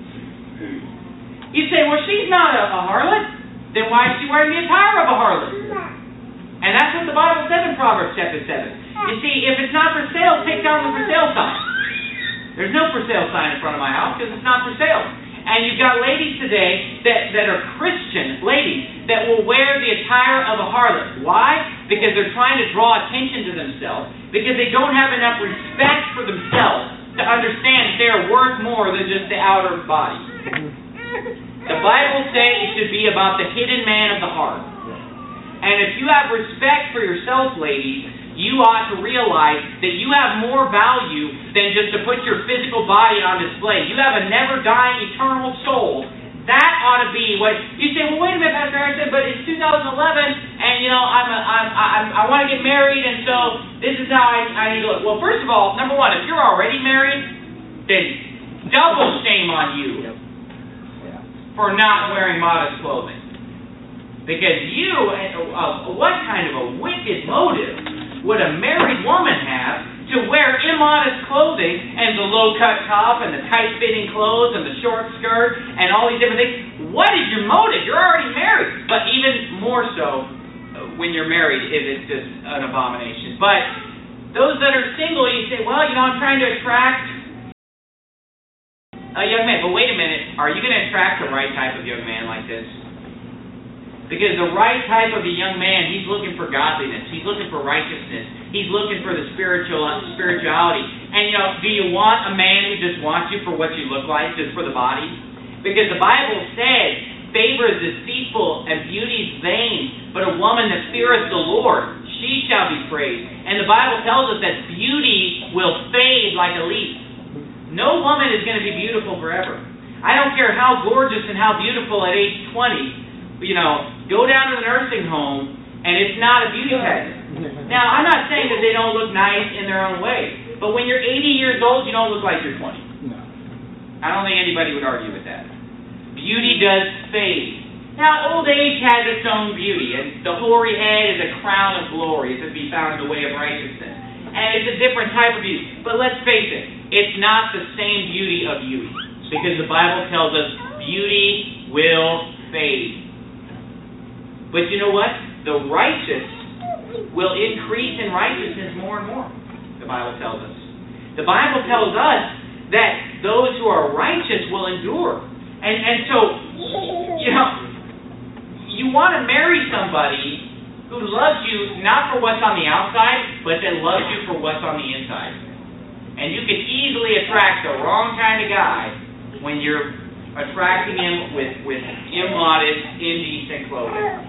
You say, well, she's not a harlot. Then why is she wearing the attire of a harlot? And that's what the Bible says in Proverbs chapter 7. You see, if it's not for sale, take down the for sale sign. There's no for sale sign in front of my house because it's not for sale. And you've got ladies today that are Christian ladies that will wear the attire of a harlot. Why? Because they're trying to draw attention to themselves. Because they don't have enough respect for themselves to understand they are worth more than just the outer body. The Bible says it should be about the hidden man of the heart. And if you have respect for yourself, ladies, you ought to realize that you have more value than just to put your physical body on display. You have a never-dying, eternal soul. That ought to be what you say. Well, wait a minute, Pastor Harrison, but it's 2011, and I want to get married, and so this is how I need to look. Well, first of all, number one, if you're already married, then double shame on you for not wearing modest clothing. Because what kind of a wicked motive would a married woman have to wear immodest clothing and the low-cut top and the tight-fitting clothes and the short skirt and all these different things? What is your motive? You're already married. But even more so when you're married, if it's just an abomination. But those that are single, you say, well, I'm trying to attract a young man. But wait a minute. Are you going to attract the right type of young man like this? Because the right type of a young man, he's looking for godliness. He's looking for righteousness. He's looking for the spirituality. And, do you want a man who just wants you for what you look like, just for the body? Because the Bible says, favor is deceitful and beauty is vain, but a woman that feareth the Lord, she shall be praised. And the Bible tells us that beauty will fade like a leaf. No woman is going to be beautiful forever. I don't care how gorgeous and how beautiful at age 20, go down to the nursing home, and it's not a beauty pageant. Now, I'm not saying that they don't look nice in their own way, but when you're 80 years old, you don't look like you're 20. No. I don't think anybody would argue with that. Beauty does fade. Now, old age has its own beauty, and the hoary head is a crown of glory, is to be found in the way of righteousness. And it's a different type of beauty. But let's face it, it's not the same beauty of youth, because the Bible tells us beauty will fade. But you know what? The righteous will increase in righteousness more and more, the Bible tells us. The Bible tells us that those who are righteous will endure. And so, you want to marry somebody who loves you not for what's on the outside, but that loves you for what's on the inside. And you can easily attract the wrong kind of guy when you're attracting him with immodest, indecent clothing.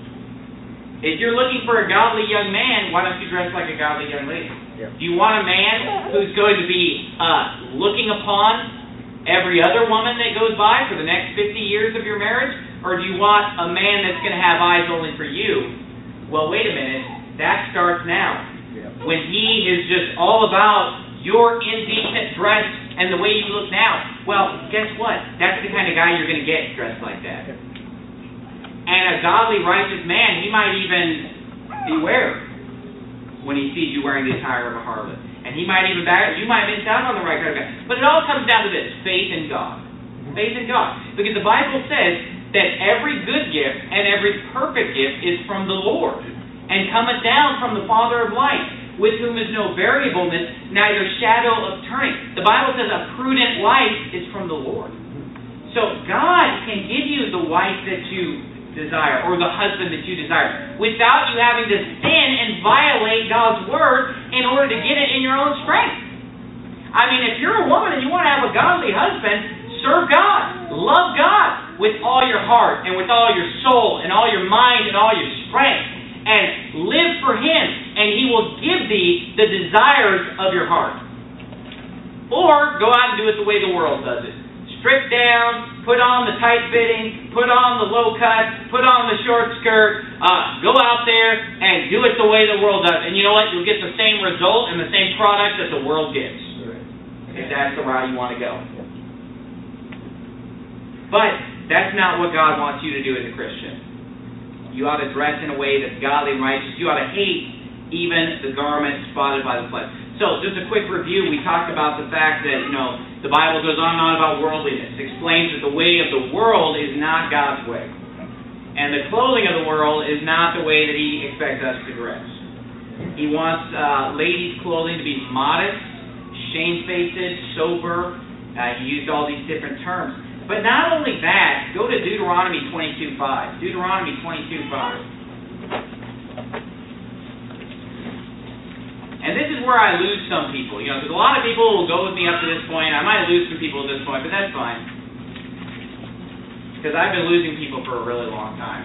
If you're looking for a godly young man, why don't you dress like a godly young lady? Yeah. Do you want a man who's going to be looking upon every other woman that goes by for the next 50 years of your marriage? Or do you want a man that's going to have eyes only for you? Well, wait a minute. That starts now. Yeah. When he is just all about your indecent dress and the way you look now. Well, guess what? That's the kind of guy you're going to get dressed like that. Yeah. And a godly, righteous man, he might even beware when he sees you wearing the attire of a harlot. And he might even you might miss out on the right kind of guy. But it all comes down to this, faith in God. Faith in God. Because the Bible says that every good gift and every perfect gift is from the Lord, and cometh down from the Father of lights, with whom is no variableness, neither shadow of turning. The Bible says a prudent life is from the Lord. So God can give you the wife that you desire, or the husband that you desire, without you having to sin and violate God's word in order to get it in your own strength. I mean, if you're a woman and you want to have a godly husband, serve God, love God with all your heart and with all your soul and all your mind and all your strength, and live for Him, and He will give thee the desires of your heart. Or go out and do it the way the world does it. Strip down, put on the tight fitting, put on the low cut, put on the short skirt, go out there and do it the way the world does. And you know what? You'll get the same result and the same product that the world gets. If that's the route you want to go. But that's not what God wants you to do as a Christian. You ought to dress in a way that's godly and righteous. You ought to hate even the garment spotted by the flesh. So, just a quick review. We talked about the fact that, the Bible goes on and on about worldliness. It explains that the way of the world is not God's way. And the clothing of the world is not the way that He expects us to dress. He wants ladies' clothing to be modest, shamefaced, sober. He used all these different terms. But not only that, go to Deuteronomy 22:5. Deuteronomy 22:5. And this is where I lose some people, because a lot of people will go with me up to this point. I might lose some people at this point, but that's fine. Because I've been losing people for a really long time.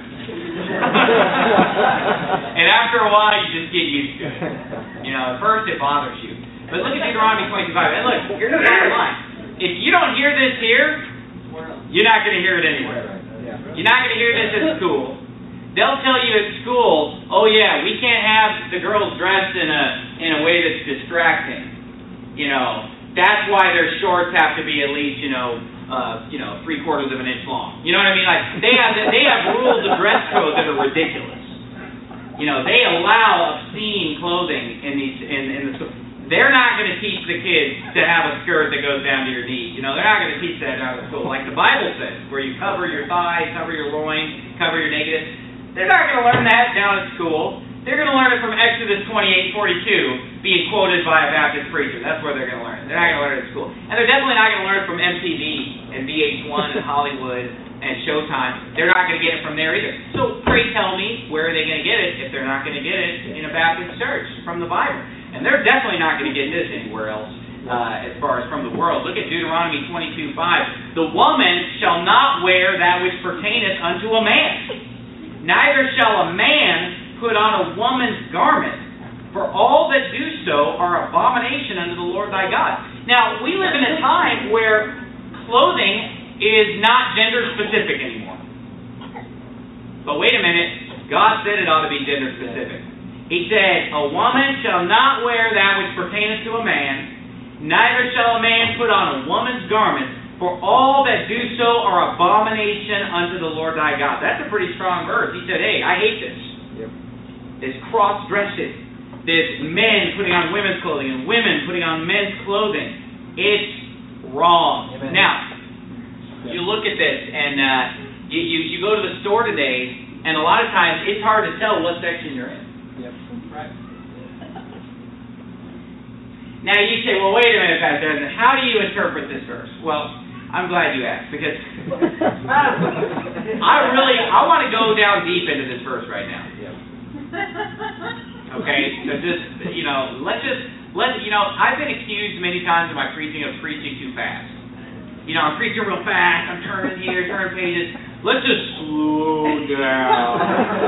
And after a while, you just get used to it. At first it bothers you. But look at Deuteronomy 22:5. And look, here's the bottom line. If you don't hear this here, you're not going to hear it anywhere. You're not going to hear this at school. They'll tell you at school, oh yeah, we can't have the girls dressed in a way that's distracting. That's why their shorts have to be at least, 3/4 of an inch long. You know what I mean? Like they have rules of dress code that are ridiculous. They allow obscene clothing in the school. They're not going to teach the kids to have a skirt that goes down to your knees. They're not going to teach that out of school, like the Bible says, where you cover your thighs, cover your loins, cover your nakedness. They're not going to learn that down at school. They're going to learn it from Exodus 28:42, being quoted by a Baptist preacher. That's where they're going to learn it. They're not going to learn it at school. And they're definitely not going to learn it from MTV and VH1 and Hollywood and Showtime. They're not going to get it from there either. So pray tell me, where are they going to get it if they're not going to get it in a Baptist church from the Bible? And they're definitely not going to get this anywhere else as far as from the world. Look at Deuteronomy 22:5. The woman shall not wear that which pertaineth unto a man. Neither shall a man put on a woman's garment, for all that do so are abomination unto the Lord thy God. Now, we live in a time where clothing is not gender specific anymore. But wait a minute, God said it ought to be gender specific. He said, a woman shall not wear that which pertaineth to a man, neither shall a man put on a woman's garment, for all that do so are abomination unto the Lord thy God. That's a pretty strong verse. He said, hey, I hate this. Yep. This cross-dressing. This men putting on women's clothing and women putting on men's clothing. It's wrong. Amen. Now, you look at this and you go to the store today, and a lot of times it's hard to tell what section you're in. Yep. Right. Now you say, well, wait a minute, Pastor, how do you interpret this verse? Well, I'm glad you asked, because I want to go down deep into this verse right now. Okay, so I've been accused many times in my preaching of preaching too fast. I'm preaching real fast, I'm turning here, turning pages. Let's just slow down.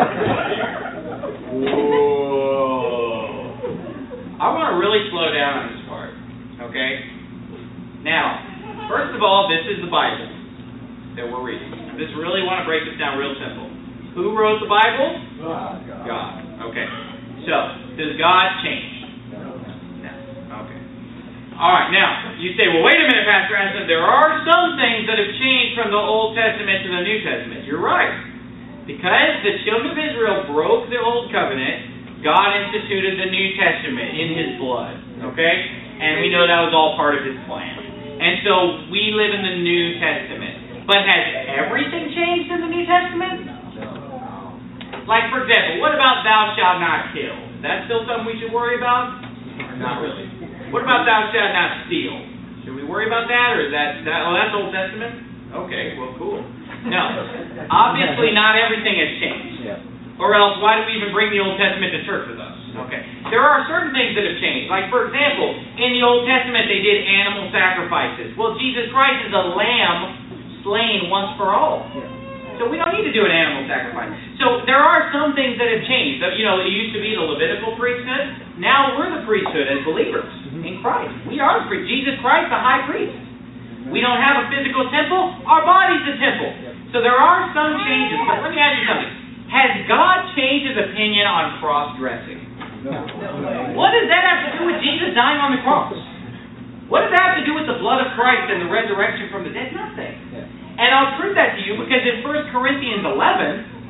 Whoa. I want to really slow down on this part, okay? Now, first of all, this is the Bible that we're reading. I just really want to break this down real simple. Who wrote the Bible? God. Okay. So, does God change? No. Okay. All right. Now, you say, well, wait a minute, Pastor Anderson. There are some things that have changed from the Old Testament to the New Testament. You're right. Because the children of Israel broke the Old Covenant, God instituted the New Testament in His blood. Okay? And we know that was all part of His plan. And so we live in the New Testament. But has everything changed in the New Testament? No. Like, for example, what about thou shalt not kill? Is that still something we should worry about? Not really. What about thou shalt not steal? Should we worry about that? Or is that's Old Testament? Okay, well, cool. No. Obviously, not everything has changed. Yeah. Or else, why do we even bring the Old Testament to church with us? Okay. There are certain things that have changed. Like, for example, in the Old Testament, they did animal sacrifices. Well, Jesus Christ is a lamb slain once for all. So we don't need to do an animal sacrifice. So there are some things that have changed. It used to be the Levitical priesthood. Now we're the priesthood as believers in Christ. We are the priest. Jesus Christ, the high priest. We don't have a physical temple. Our body's the temple. So there are some changes. But let me ask you something. Has God changed His opinion on cross-dressing? No. What does that have to do with Jesus dying on the cross? What does that have to do with the blood of Christ and the resurrection from the dead? Nothing. And I'll prove that to you because in 1 Corinthians 11,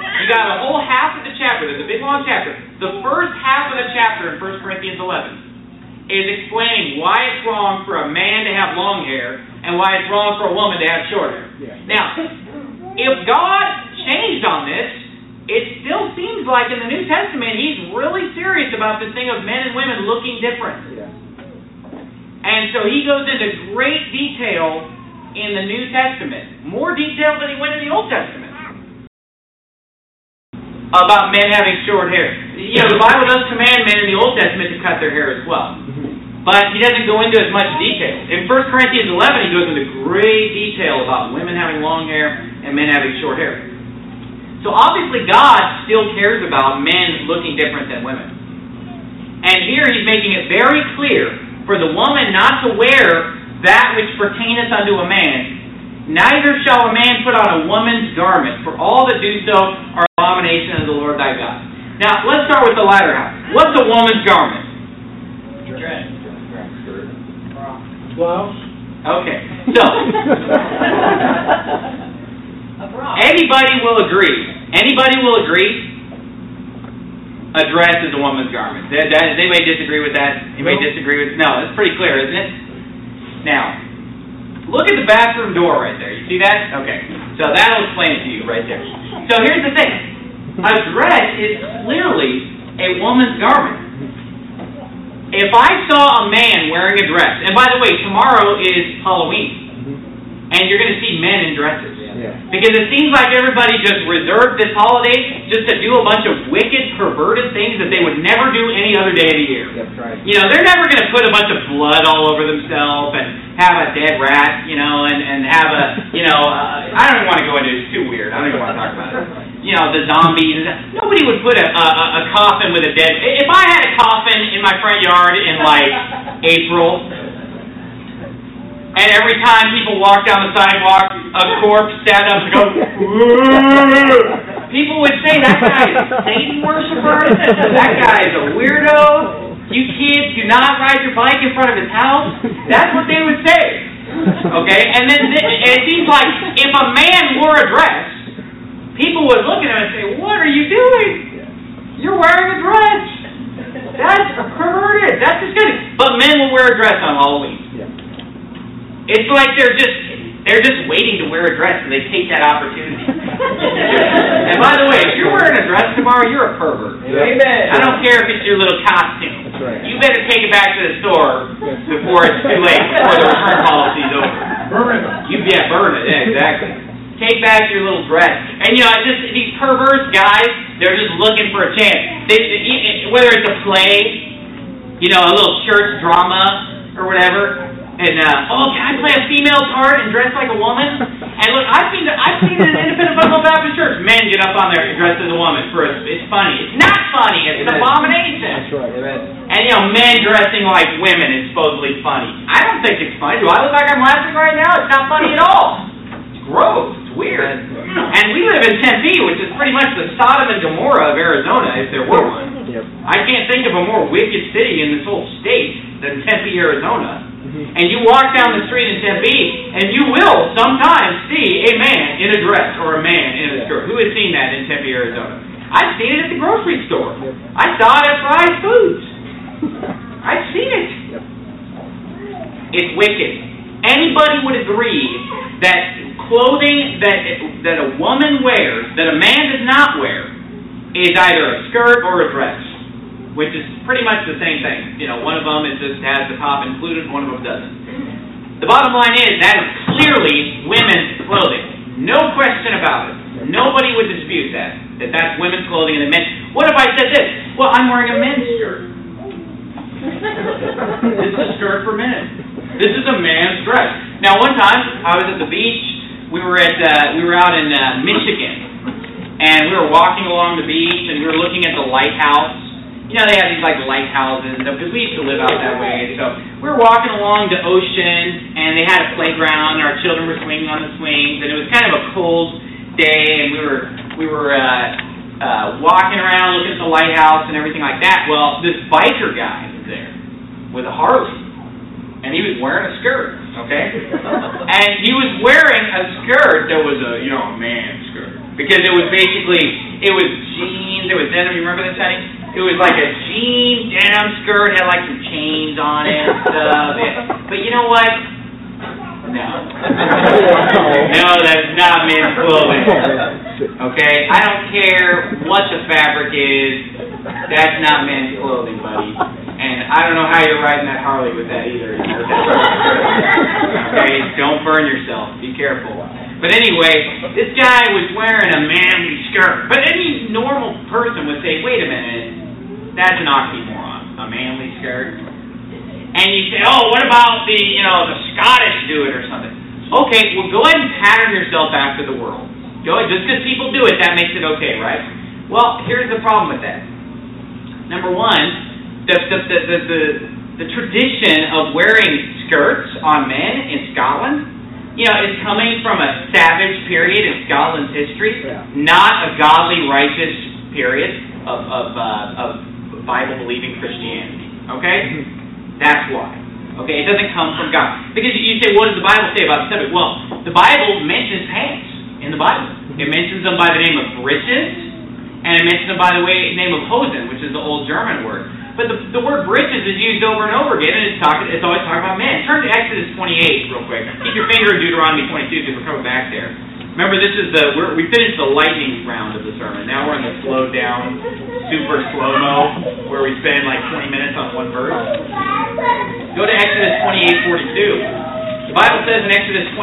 You got a whole half of the chapter. There's a big long chapter. The first half of the chapter in 1 Corinthians 11 is explaining why it's wrong for a man to have long hair and why it's wrong for a woman to have short hair. Yeah. Now, if God changed on this, it still seems like in the New Testament He's really serious about this thing of men and women looking different. Yeah. And so He goes into great detail in the New Testament, more detail than He went in the Old Testament, about men having short hair. You know, the Bible does command men in the Old Testament to cut their hair as well. But He doesn't go into as much detail. In 1 Corinthians 11, He goes into great detail about women having long hair and men having short hair. So obviously God still cares about men looking different than women. And here He's making it very clear for the woman not to wear that which pertaineth unto a man. Neither shall a man put on a woman's garment, for all that do so are abomination unto the Lord thy God. Now, let's start with the latter half. What's a woman's garment? Dress. Blouse. Okay, so anybody will agree a dress is a woman's garment. Anybody disagree with that? Anybody disagree with? No, it's pretty clear, isn't it? Now, look at the bathroom door right there. You see that? Okay. So that'll explain it to you right there. So here's the thing. A dress is clearly a woman's garment. If I saw a man wearing a dress, and by the way, tomorrow is Halloween, and you're going to see men in dresses. Yeah. Because it seems like everybody just reserved this holiday just to do a bunch of wicked, perverted things that they would never do any other day of the year. That's right. You know, they're never going to put a bunch of blood all over themselves and have a dead rat, you know, and have a, you know, I don't even want to go into it. It's too weird. I don't even want to talk about it. You know, the zombies. Nobody would put a coffin with a dead... If I had a coffin in my front yard in, like, April... And every time people walk down the sidewalk, a corpse stand up and go, "Whoa!" People would say, that guy is a Satan worshiper, that guy is a weirdo, you kids do not ride your bike in front of his house. That's what they would say. Okay? And then it seems like if a man wore a dress, people would look at him and say, "What are you doing? You're wearing a dress. That's perverted. That's disgusting." But men will wear a dress on Halloween. It's like they're just waiting to wear a dress and they take that opportunity. And by the way, if you're wearing a dress tomorrow, you're a pervert. Amen. I don't care if it's your little costume. That's right. You better take it back to the store before it's too late, before the return policy's over. Burn it. Burn it. Yeah, exactly. Take back your little dress. And you know, these perverse guys, they're just looking for a chance. Whether it's a play, you know, a little church drama or whatever. And, can I play a female part and dress like a woman? And look, I've seen it in an Independent Bible Baptist church. Men get up on there and dress as a woman. It's funny. It's not funny. It's an abomination. That's right. And, you know, men dressing like women is supposedly funny. I don't think it's funny. Do I look like I'm laughing right now? It's not funny at all. It's gross. It's weird. And we live in Tempe, which is pretty much the Sodom and Gomorrah of Arizona, if there were one. Yep. I can't think of a more wicked city in this whole state than Tempe, Arizona. And you walk down the street in Tempe, and you will sometimes see a man in a dress or a man in a skirt. Who has seen that in Tempe, Arizona? I've seen it at the grocery store. I saw it at Fry's Foods. I've seen it. It's wicked. Anybody would agree that clothing that a woman wears, that a man does not wear, is either a skirt or a dress. Which is pretty much the same thing. You know, one of them just has the top included, one of them doesn't. The bottom line is that is clearly women's clothing. No question about it. Nobody would dispute that that's women's clothing and the men. What if I said this? Well, I'm wearing a men's shirt. This is a skirt for men. This is a man's dress. Now, one time I was at the beach. We were out in Michigan, and we were walking along the beach, and we were looking at the lighthouse. You know, they have these, like, lighthouses and stuff, because we used to live out that way. So we were walking along the ocean, and they had a playground, and our children were swinging on the swings, and it was kind of a cold day, and we were walking around looking at the lighthouse and everything like that. Well, this biker guy was there with a Harley, and he was wearing a skirt, okay? And he was wearing a skirt that was a man's skirt, because it was basically It was jeans. It was denim. You remember this, honey? It was like a jean denim skirt, had like some chains on it and stuff. But you know what? No. No, that's not men's clothing. Okay? I don't care what the fabric is. That's not men's clothing, buddy. And I don't know how you're riding that Harley with that either. Okay? Don't burn yourself. Be careful. But anyway, this guy was wearing a manly skirt. But any normal person would say, wait a minute, that's an oxymoron. A manly skirt? And you say, oh, what about the Scottish do it or something? Okay, well, go ahead and pattern yourself after the world. Go ahead, just because people do it, that makes it okay, right? Well, here's the problem with that. Number one, the tradition of wearing skirts on men in Scotland, is coming from a savage period in Scotland's history, not a godly, righteous period of Bible-believing Christianity. Okay? That's why. Okay, it doesn't come from God. Because you say, what does the Bible say about the subject? Well, the Bible mentions pants in the Bible. It mentions them by the name of breeches, and it mentions them by the name of Hosen, which is the old German word. But the word breeches is used over and over again, and it's always talking about men. Turn to Exodus 28 real quick. Keep your finger in Deuteronomy 22 because we're coming back there. Remember, this is we finished the lightning round of the sermon. Now we're in the slowed down, super slow-mo, where we spend like 20 minutes on one verse. Go to Exodus 28:42. The Bible says in Exodus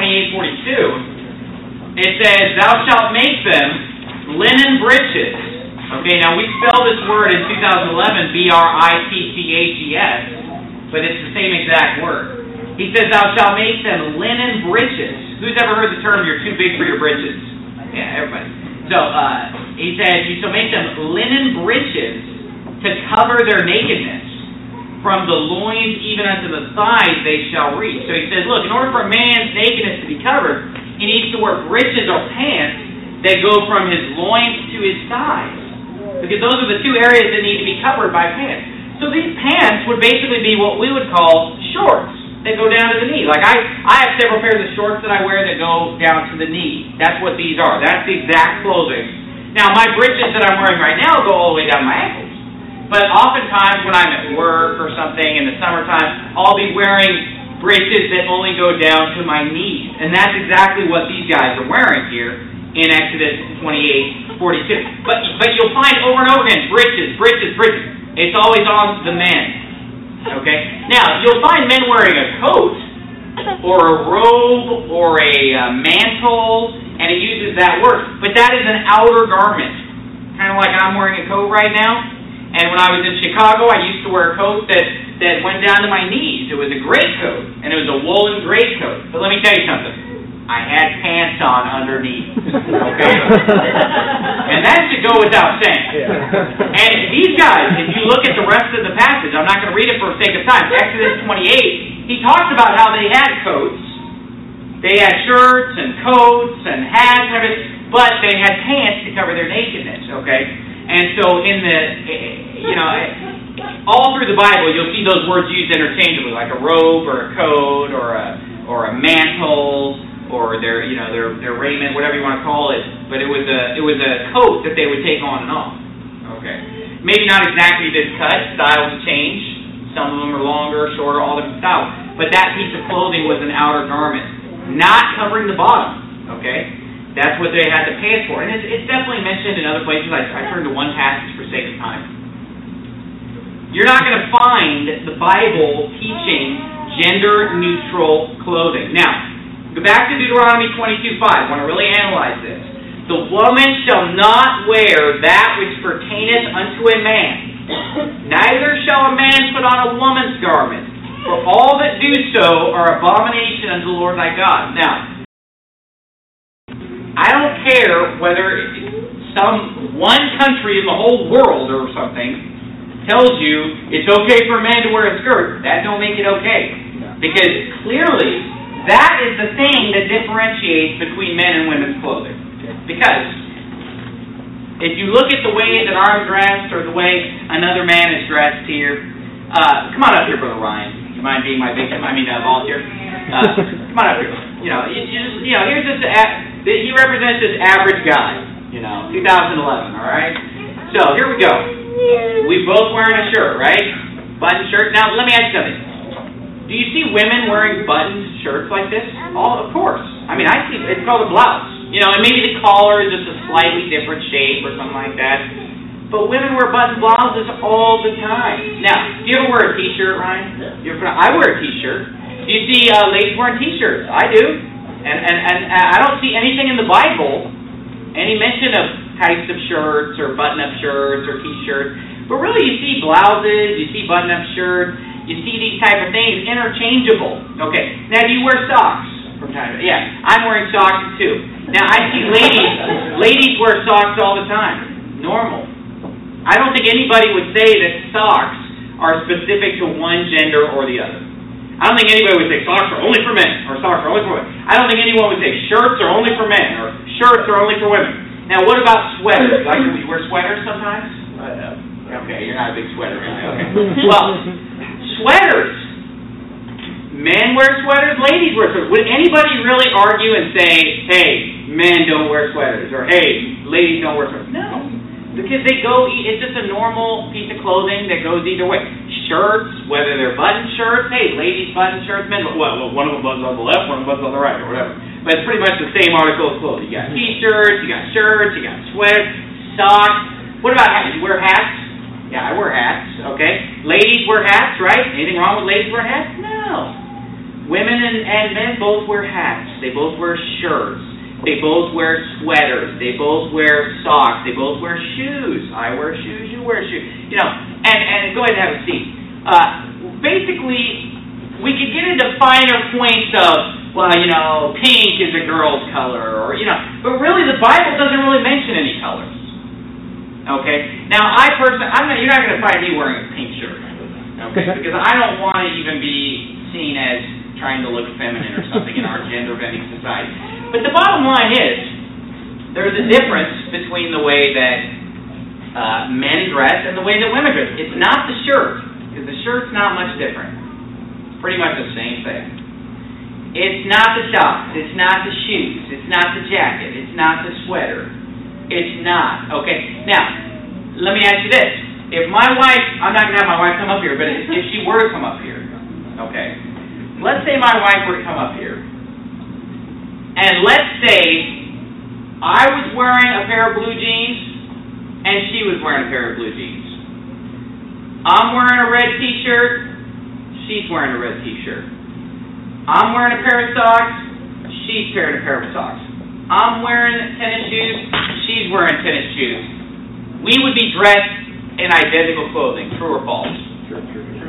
28:42, it says, "Thou shalt make them linen breeches." Okay, now we spell this word in 2011 B-R-I-T-C-H-E-S, but it's the same exact word. He says, "Thou shalt make them linen breeches." Who's ever heard the term, "you're too big for your britches"? Yeah, everybody. So, he said, "You shall make them linen breeches to cover their nakedness. From the loins even unto the thighs they shall reach." So he says, look, in order for a man's nakedness to be covered, he needs to wear breeches or pants that go from his loins to his thighs. Because those are the two areas that need to be covered by pants. So these pants would basically be what we would call shorts. They go down to the knee. Like I have several pairs of shorts that I wear that go down to the knee. That's what these are. That's the exact clothing. Now my breeches that I'm wearing right now go all the way down my ankles. But oftentimes when I'm at work or something in the summertime, I'll be wearing breeches that only go down to my knees. And that's exactly what these guys are wearing here in Exodus 28:42. But you'll find over and over again, breeches, breeches, breeches. It's always on the men. Okay? Now, you'll find men wearing a coat or a robe or a mantle, and it uses that word. But that is an outer garment. Kind of like I'm wearing a coat right now. And when I was in Chicago, I used to wear a coat that went down to my knees. It was a greatcoat, and it was a woolen greatcoat. But let me tell you something. I had pants on underneath. Okay? And that should go without saying. Yeah. And these guys, if you look at the rest of the passage, I'm not going to read it for the sake of time. Exodus 28, he talks about how they had coats. They had shirts and coats and hats and everything, but they had pants to cover their nakedness. Okay? And so in all through the Bible, you'll see those words used interchangeably, like a robe or a coat or a mantle or their raiment, whatever you want to call it. But it was a coat that they would take on and off. Okay, maybe not exactly this cut. Styles change. Some of them are longer, shorter, all different styles. But that piece of clothing was an outer garment, not covering the bottom. Okay. That's what they had the pants for. And it's definitely mentioned in other places. I turned to one passage for sake of time. You're not going to find the Bible teaching gender-neutral clothing. Now, go back to Deuteronomy 22:5. I want to really analyze this. "The woman shall not wear that which pertaineth unto a man. Neither shall a man put on a woman's garment. For all that do so are abomination unto the Lord thy God." Now, I don't care whether one country in the whole world or something tells you it's okay for a man to wear a skirt. That don't make it okay. Because clearly, that is the thing that differentiates between men and women's clothing. Because if you look at the way that I'm dressed or the way another man is dressed here, come on up here, Brother Ryan. Do you mind being my victim? Volunteer. Come on up here. Here's this. He represents this average guy. 2011, all right? So, here we go. We both wearing a shirt, right? Button shirt. Now, let me ask you something. Do you see women wearing buttoned shirts like this? Oh, of course. I mean, I see, it's called a blouse. And maybe the collar is just a slightly different shape or something like that. But women wear button blouses all the time. Now, do you ever wear a t-shirt, Ryan? I wear a t-shirt. Do you see ladies wearing t-shirts? I do. And I don't see anything in the Bible, any mention of types of shirts or button-up shirts or t-shirts. But really, you see blouses, you see button-up shirts, you see these type of things interchangeable. Okay. Now, do you wear socks from time to time? Yeah, I'm wearing socks too. Now, I see ladies wear socks all the time. Normal. I don't think anybody would say that socks are specific to one gender or the other. I don't think anybody would say socks are only for men or socks are only for women. I don't think anyone would say shirts are only for men or shirts are only for women. Now, what about sweaters? Do you wear sweaters sometimes? I have. Okay, you're not a big sweater guy. Okay. Well, sweaters. Men wear sweaters, ladies wear sweaters. Would anybody really argue and say, hey, men don't wear sweaters, or hey, ladies don't wear sweaters? No. Because it's just a normal piece of clothing that goes either way. Shirts, whether they're button shirts, hey, ladies button shirts, men, well, one of them buttons on the left, one of them buttons on the right, or whatever. But it's pretty much the same article of clothing. You got t-shirts, you got shirts, you got sweaters, socks. What about hats? You wear hats? Yeah, I wear hats, okay? Ladies wear hats, right? Anything wrong with ladies wearing hats? No. Women and men both wear hats. They both wear shirts. They both wear sweaters. They both wear socks. They both wear shoes. I wear shoes. You wear shoes. And go ahead and have a seat. Basically, we could get into finer points of, pink is a girl's color, or, but really the Bible doesn't really mention any colors. Okay? Now, you're not going to find me wearing a pink shirt. Okay? Because I don't want to even be seen as trying to look feminine or something in our gender-bending society. But the bottom line is, there's a difference between the way that men dress and the way that women dress. It's not the shirt, because the shirt's not much different. It's pretty much the same thing. It's not the socks. It's not the shoes. It's not the jacket. It's not the sweater. It's not. Okay? Now, let me ask you this. If my wife, I'm not going to have my wife come up here, but if she were to come up here, okay, let's say my wife were to come up here, and let's say I was wearing a pair of blue jeans, and she was wearing a pair of blue jeans. I'm wearing a red t-shirt, she's wearing a red t-shirt. I'm wearing a pair of socks, she's wearing a pair of socks. I'm wearing tennis shoes, she's wearing tennis shoes. We would be dressed in identical clothing, true or false? True.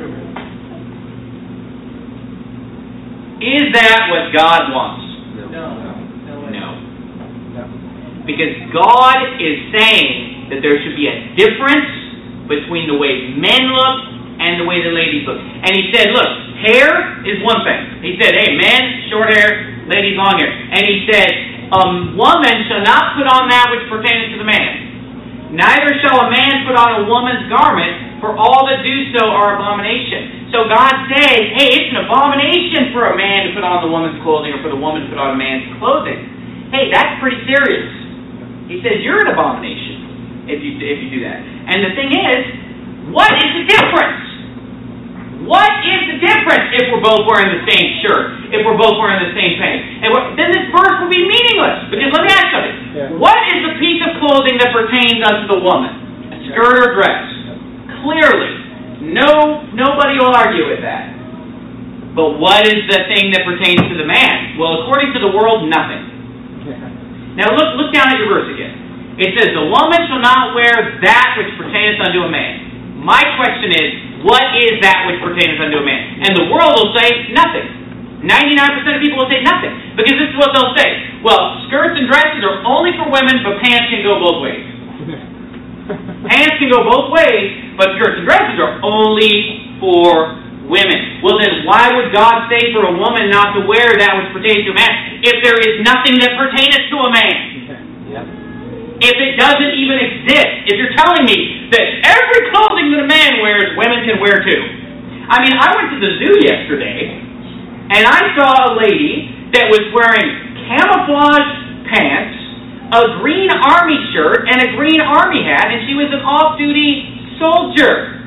Is that what God wants? No. Because God is saying that there should be a difference between the way men look and the way the ladies look. And He said, look, hair is one thing. He said, hey, men, short hair, ladies, long hair. And He said, a woman shall not put on that which pertains to the man. Neither shall a man put on a woman's garment, for all that do so are abomination. So God says, hey, it's an abomination for a man to put on the woman's clothing or for the woman to put on a man's clothing. Hey, that's pretty serious. He says, you're an abomination if you do that. And the thing is, what is the difference? What is the difference if we're both wearing the same shirt, if we're both wearing the same pants? And then this verse will be meaningless. Because let me ask something. Yeah. What is the piece of clothing that pertains unto the woman? Skirt or dress? Clearly. Nobody will argue with that. But what is the thing that pertains to the man? Well, according to the world, nothing. Now look down at your verse again. It says, the woman shall not wear that which pertaineth unto a man. My question is, what is that which pertaineth unto a man? And the world will say, nothing. 99% of people will say nothing. Because this is what they'll say. Well, skirts and dresses are only for women, but pants can go both ways. Pants can go both ways, but skirts and dresses are only for women. Well, then why would God say for a woman not to wear that which pertains to a man if there is nothing that pertaineth to a man? Yep. If it doesn't even exist, if you're telling me that every clothing that a man wears, women can wear too. I mean, I went to the zoo yesterday, and I saw a lady that was wearing camouflage pants a green army shirt and a green army hat, and she was an off-duty soldier.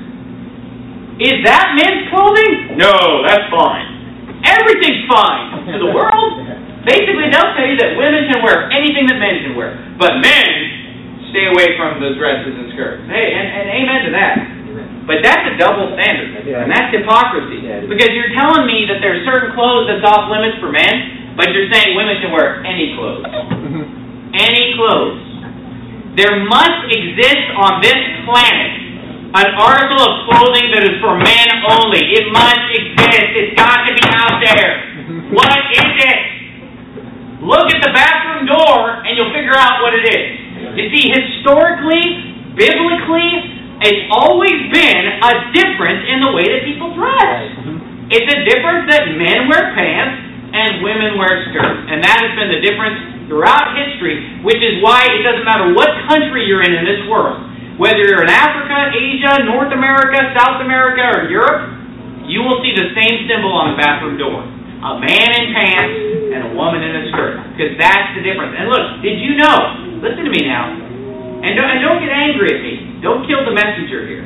Is that men's clothing? No, that's fine. Everything's fine to the world. Basically, they'll tell you that women can wear anything that men can wear, but men stay away from those dresses and skirts. Hey, and amen to that. But that's a double standard, and that's hypocrisy. Because you're telling me that there's certain clothes that's off limits for men, but you're saying women can wear any clothes. Any clothes. There must exist on this planet an article of clothing that is for men only. It must exist. It's got to be out there. What is it? Look at the bathroom door and you'll figure out what it is. You see, historically, biblically, it's always been a difference in the way that people dress. It's a difference that men wear pants and women wear skirts. And that has been the difference throughout history, which is why it doesn't matter what country you're in this world. Whether you're in Africa, Asia, North America, South America, or Europe, you will see the same symbol on the bathroom door. A man in pants and a woman in a skirt. Because that's the difference. And look, did you know, listen to me now, and don't get angry at me. Don't kill the messenger here.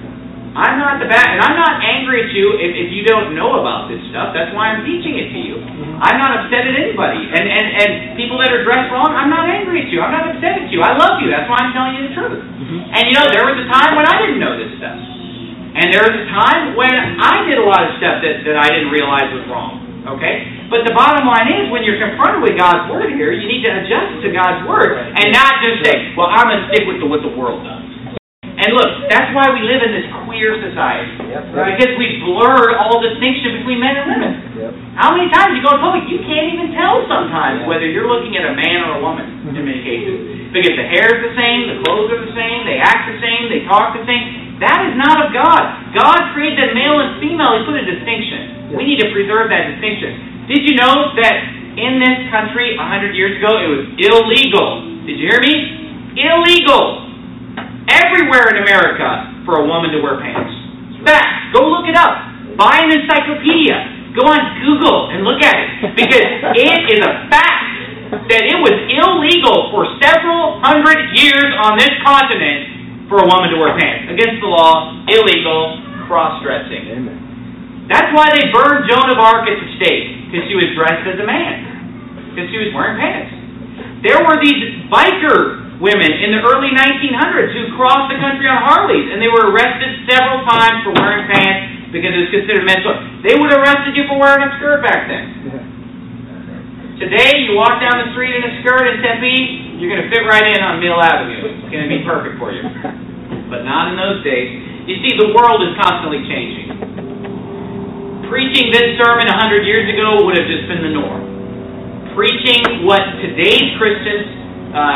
I'm not and I'm not angry at you if you don't know about this stuff. That's why I'm teaching it to you. I'm not upset at anybody. And people that are dressed wrong, I'm not angry at you. I'm not upset at you. I love you. That's why I'm telling you the truth. And you know, there was a time when I didn't know this stuff. And there was a time when I did a lot of stuff that I didn't realize was wrong. Okay? But the bottom line is, when you're confronted with God's Word here, you need to adjust to God's Word and not just say, well, I'm going to stick with what the world does. And look, that's why we live in this queer society. Because we've blurred all distinction between men and women. How many times you go in public, you can't even tell sometimes whether you're looking at a man or a woman in many cases. Because the hair is the same, the clothes are the same, they act the same, they talk the same. That is not of God. God created that male and female. He put a distinction. We need to preserve that distinction. Did you know that in this country 100 years ago it was illegal? Did you hear me? Illegal. Everywhere in America for a woman to wear pants. Fact. Go look it up. Buy an encyclopedia. Go on Google and look at it. Because it is a fact that it was illegal for several hundred years on this continent for a woman to wear pants. Against the law, illegal, cross-dressing. Amen. That's why they burned Joan of Arc at the stake. Because she was dressed as a man. Because she was wearing pants. There were these biker women in the early 1900s who crossed the country on Harleys, and they were arrested several times for wearing pants because it was considered men's clothing. They would have arrested you for wearing a skirt back then. Today, you walk down the street in a skirt in Tempe, you're going to fit right in on Mill Avenue. It's going to be perfect for you. But not in those days. You see, the world is constantly changing. Preaching this sermon 100 years ago would have just been the norm. Preaching what today's Christians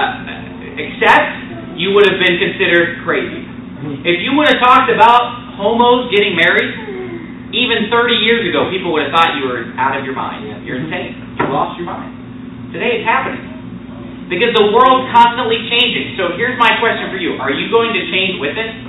except you would have been considered crazy. If you would have talked about homos getting married, even 30 years ago, people would have thought you were out of your mind. You're insane. You lost your mind. Today it's happening. Because the world's constantly changing. So here's my question for you. Are you going to change with it?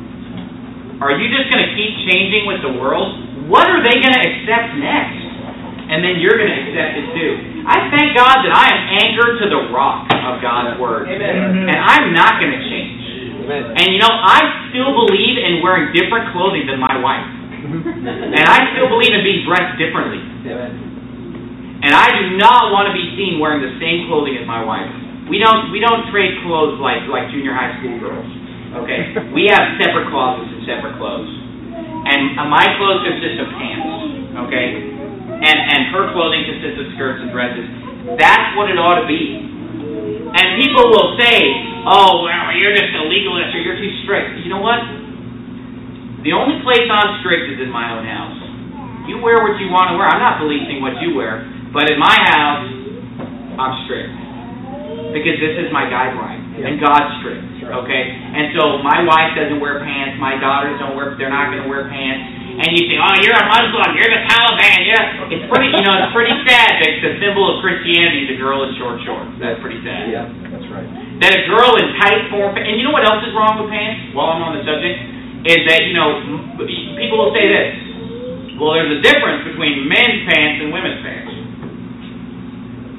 Are you just going to keep changing with the world? What are they going to accept next? And then you're going to accept it too. I thank God that I am anchored to the rock of God's Word. Amen. And I'm not going to change. Amen. And you know, I still believe in wearing different clothing than my wife. And I still believe in being dressed differently. Amen. And I do not want to be seen wearing the same clothing as my wife. We don't trade clothes like junior high school girls. Okay? We have separate closets and separate clothes. And my clothes consist of pants. Okay? And her clothing consists of skirts and dresses. That's what it ought to be. And people will say, oh, well, you're just a legalist or you're too strict. You know what? The only place I'm strict is in my own house. You wear what you want to wear. I'm not policing what you wear. But in my house, I'm strict. Because this is my guideline. And God's strict. Okay? And so my wife doesn't wear pants. My daughters don't wear, they're not going to wear pants. And you say, oh, you're a Muslim, you're the Taliban, yeah. It's pretty, it's pretty sad that the symbol of Christianity is a girl in short shorts. That's pretty sad. Yeah, that's right. That a girl in tight form, and you know what else is wrong with pants, while I'm on the subject, is that, people will say this. Well, there's a difference between men's pants and women's pants.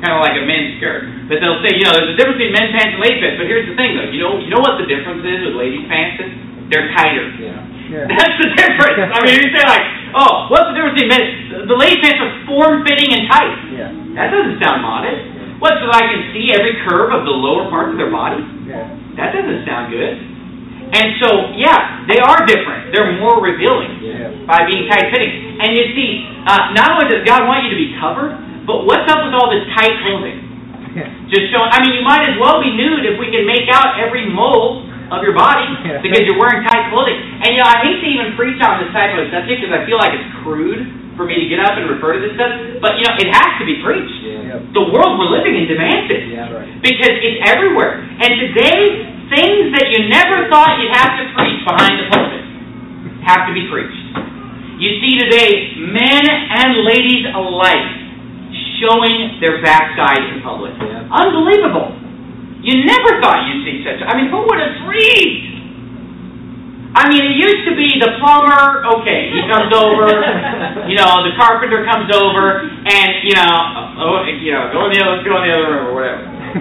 kind of like a men's skirt. But they'll say, there's a difference between men's pants and ladies' pants. But here's the thing, though. You know what the difference is with ladies' pants? They're tighter. Yeah. That's the difference. I mean, you say like, oh, what's the difference between men's? The ladies' pants are form-fitting and tight. Yeah. That doesn't sound modest. What, so I can see every curve of the lower parts of their body? Yeah. That doesn't sound good. And so, yeah, they are different. They're more revealing by being tight-fitting. And you see, not only does God want you to be covered, but what's up with all this tight clothing? Just showing, you might as well be nude if we can make out every mole of your body because you're wearing tight clothing. And, I hate to even preach on this type of subject because I feel like it's crude for me to get up and refer to this stuff. But, it has to be preached. The world we're living in demands it. Because it's everywhere. And today, things that you never thought you'd have to preach behind the pulpit have to be preached. You see today, men and ladies alike showing their backside in public. Unbelievable. You never thought you'd see such. Who would have dreamed? It used to be the plumber, okay, he comes over, the carpenter comes over, and, go in the other room or whatever.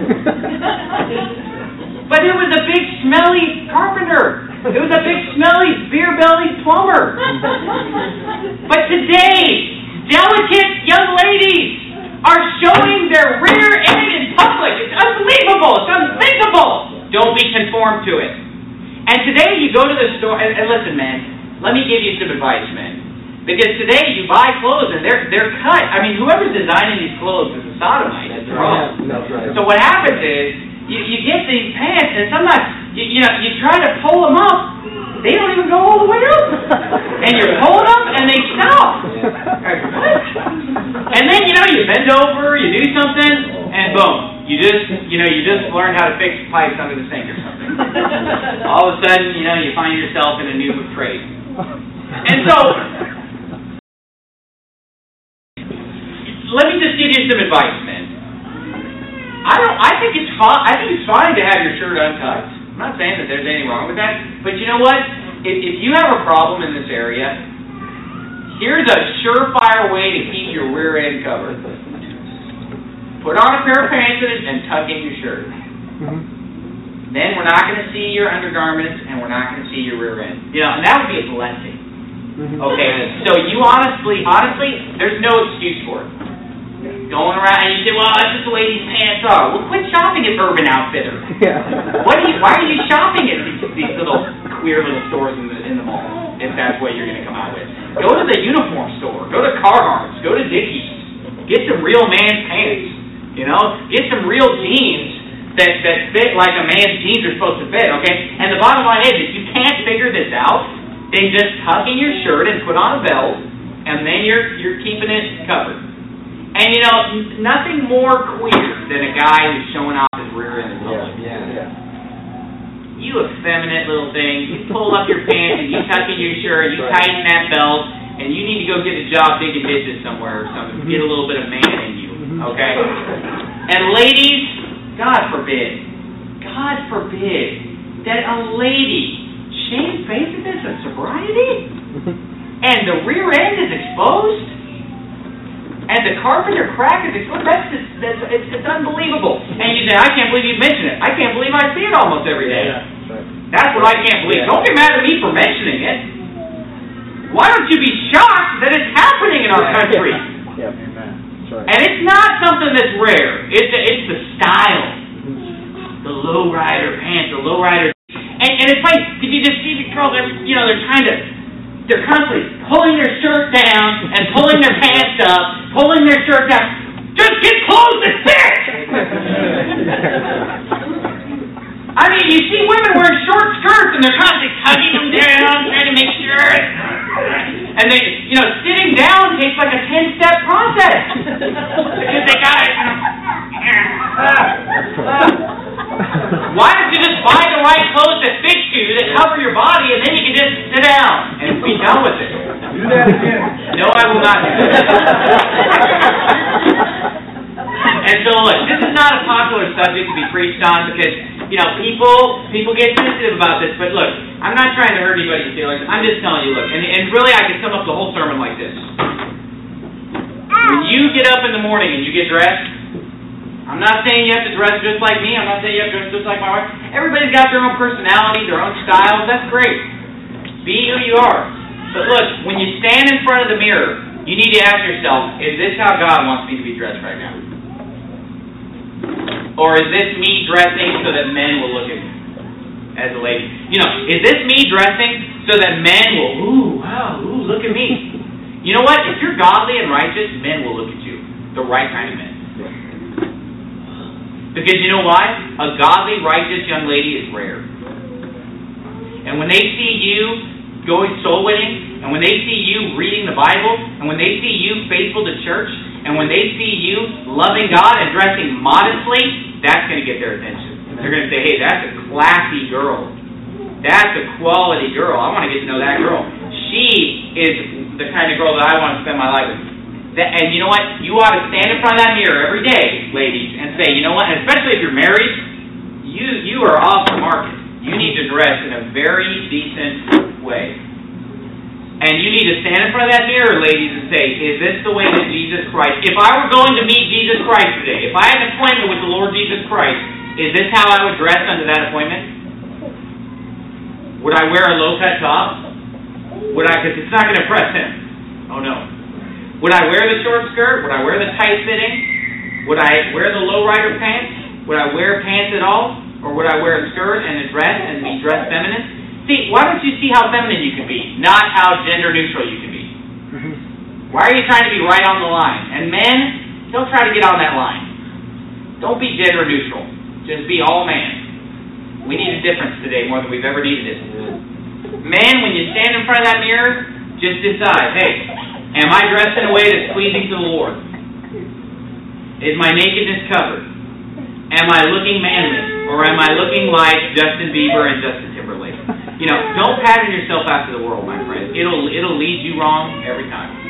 But it was a big, smelly carpenter. It was a big, smelly, beer-bellied plumber. But today, delicate young ladies are showing their rear end in public. It's unbelievable. It's unthinkable. Don't be conformed to it. And today you go to the store, and listen, man, let me give you some advice, man. Because today you buy clothes and they're cut. Whoever's designing these clothes is a sodomite. That's wrong. That's right. So what happens is, you get these pants, and sometimes, you try to pull them up, they don't even go all the way up. And you're pulling them, and they stop. Like, what? And then, you bend over, you do something, and boom. You just learned how to fix pipes under the sink or something. All of a sudden, you find yourself in a new trade. And so, let me just give you some advice, man. I think it's fine to have your shirt untucked. I'm not saying that there's anything wrong with that. But you know what? If you have a problem in this area, here's a surefire way to keep your rear end covered. Put on a pair of pants and tuck in your shirt. Then we're not going to see your undergarments and we're not going to see your rear end. And that would be a blessing. Okay, so you honestly, there's no excuse for it. Going around and you say, well, that's just the way these pants are. Well, quit shopping at Urban Outfitters. Why are you shopping at these little queer little stores in the mall if that's what you're going to come out with? Go to the uniform store. Go to Carhartt's. Go to Dickies. Get some real man's pants. Get some real jeans that fit like a man's jeans are supposed to fit, okay? And the bottom line is, if you can't figure this out, then just tuck in your shirt and put on a belt, and then you're keeping it covered. And nothing more queer than a guy who's showing off his rear end in public. You effeminate little thing. You pull up your pants and you tuck in your shirt, you tighten that belt, and you need to go get a job digging ditches somewhere or something. Get a little bit of man in you, okay? And ladies, God forbid that a lady shaves faithfulness and sobriety, and the rear end is exposed. And the carpenter crack is exposed. It's unbelievable. And you say, I can't believe you mention it. I can't believe I see it almost every day. That's what I can't believe. Don't get mad at me for mentioning it. Why don't you be shocked that it's happening in our country? And it's not something that's rare. It's the style. The lowrider pants, the lowrider. And it's like, did you just see the girls, they're constantly pulling their shirt down and pulling their pants up, pulling their shirt down. Just get clothes that fit! You see women wearing short skirts and they're constantly tugging them down, trying to make sure. And they, sitting down takes like a 10-step process. Because they got it. Why don't you just buy the right clothes that fit you, that cover your body, and then you can just sit down and be done with it? Do that again. No, I will not do that. And so, look, this is not a popular subject to be preached on because, people get sensitive about this. But look, I'm not trying to hurt anybody's feelings. I'm just telling you, look, and really I can sum up the whole sermon like this. When you get up in the morning and you get dressed, I'm not saying you have to dress just like me. I'm not saying you have to dress just like my wife. Everybody's got their own personality, their own styles. That's great. Be who you are. But look, when you stand in front of the mirror, you need to ask yourself, is this how God wants me to be dressed right now? Or is this me dressing so that men will look at me as a lady? You know, is this me dressing so that men will, look at me? You know what? If you're godly and righteous, men will look at you. The right kind of men. Because you know why? A godly, righteous young lady is rare. And when they see you going soul winning, and when they see you reading the Bible, and when they see you faithful to church, and when they see you loving God and dressing modestly, that's going to get their attention. They're going to say, hey, that's a classy girl. That's a quality girl. I want to get to know that girl. She is the kind of girl that I want to spend my life with. And you know what? You ought to stand in front of that mirror every day, ladies, and say, you know what? And especially if you're married, you are off the market. You need to dress in a very decent way. And you need to stand in front of that mirror, ladies, and say, is this the way that Jesus Christ... If I were going to meet Jesus Christ today, if I had an appointment with the Lord Jesus Christ, is this how I would dress under that appointment? Would I wear a low-cut top? Because it's not going to impress him. Oh, no. Would I wear the short skirt? Would I wear the tight fitting? Would I wear the lowrider pants? Would I wear pants at all? Or would I wear a skirt and a dress and be dressed feminine? See, why don't you see how feminine you can be, not how gender neutral you can be? Why are you trying to be right on the line? And men, don't try to get on that line. Don't be gender neutral. Just be all man. We need a difference today more than we've ever needed it. Men, when you stand in front of that mirror, just decide, hey, am I dressed in a way that's pleasing to the Lord? Is my nakedness covered? Am I looking manly? Or am I looking like Justin Bieber and Justin Timberlake? You know, don't pattern yourself after the world, my friend. It'll lead you wrong every time.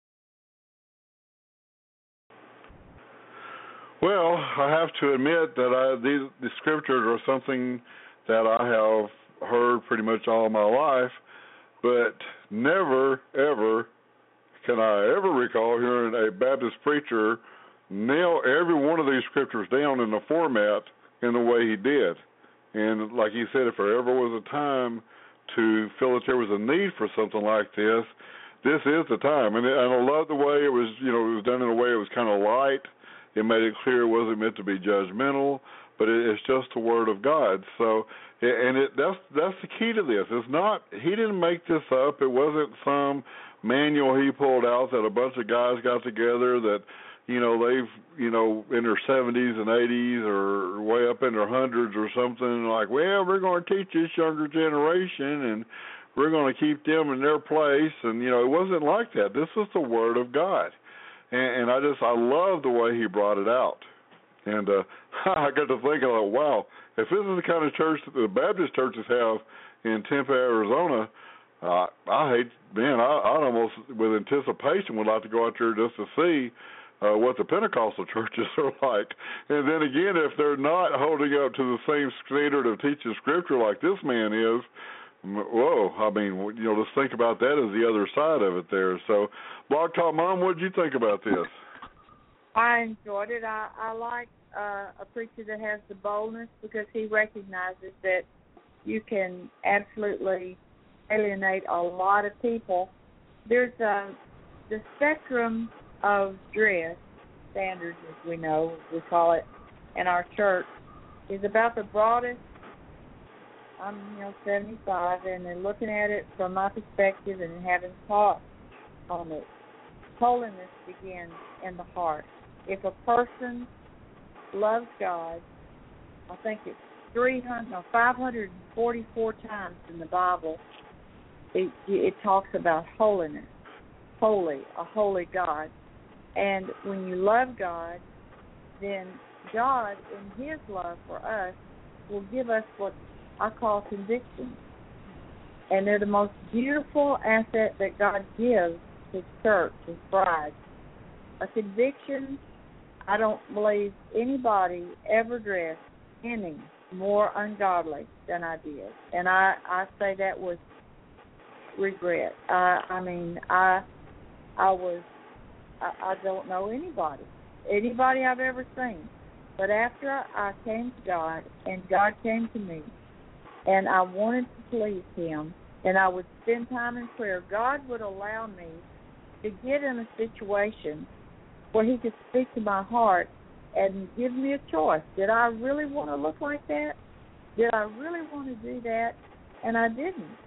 Well, I have to admit that these scriptures are something that I have heard pretty much all my life, but never, ever can I ever recall hearing a Baptist preacher nail every one of these scriptures down in the format in the way he did. And like he said, if there ever was a time to feel that there was a need for something like this is the time. And I love the way it was, it was done in a way it was kind of light. It made it clear it wasn't meant to be judgmental, but it's just the Word of God. So, that's the key to this. It's not, he didn't make this up. It wasn't some manual he pulled out that a bunch of guys got together that, they've, in their 70s and 80s or way up in their hundreds or something, like, well, we're going to teach this younger generation and we're going to keep them in their place. And, it wasn't like that. This was the Word of God. And I love the way he brought it out. And I got to thinking, like, wow, if this is the kind of church that the Baptist churches have in Tempe, Arizona, I almost with anticipation would like to go out there just to see what the Pentecostal churches are like. And then again, if they're not holding up to the same standard of teaching Scripture like this man is, whoa, let's think about that as the other side of it there. So, Blog Talk Mom, what did you think about this? I enjoyed it. I like a preacher that has the boldness because he recognizes that you can absolutely alienate a lot of people. There's the spectrum of dress standards, as we know, we call it in our church, is about the broadest. I'm 75, and then looking at it from my perspective and having thought on it, holiness begins in the heart. If a person loves God, I think it's 544 times in the Bible, it talks about holiness, holy, a holy God. And when you love God, then God, in His love for us, will give us what I call convictions. And they're the most beautiful asset that God gives His church, His bride. A conviction, I don't believe anybody ever dressed any more ungodly than I did. And I say that with regret. I don't know anybody I've ever seen But after I came to God, and God came to me, and I wanted to please Him, and I would spend time in prayer, God would allow me to get in a situation where He could speak to my heart and give me a choice. Did I really want to look like that? Did I really want to do that? And I didn't.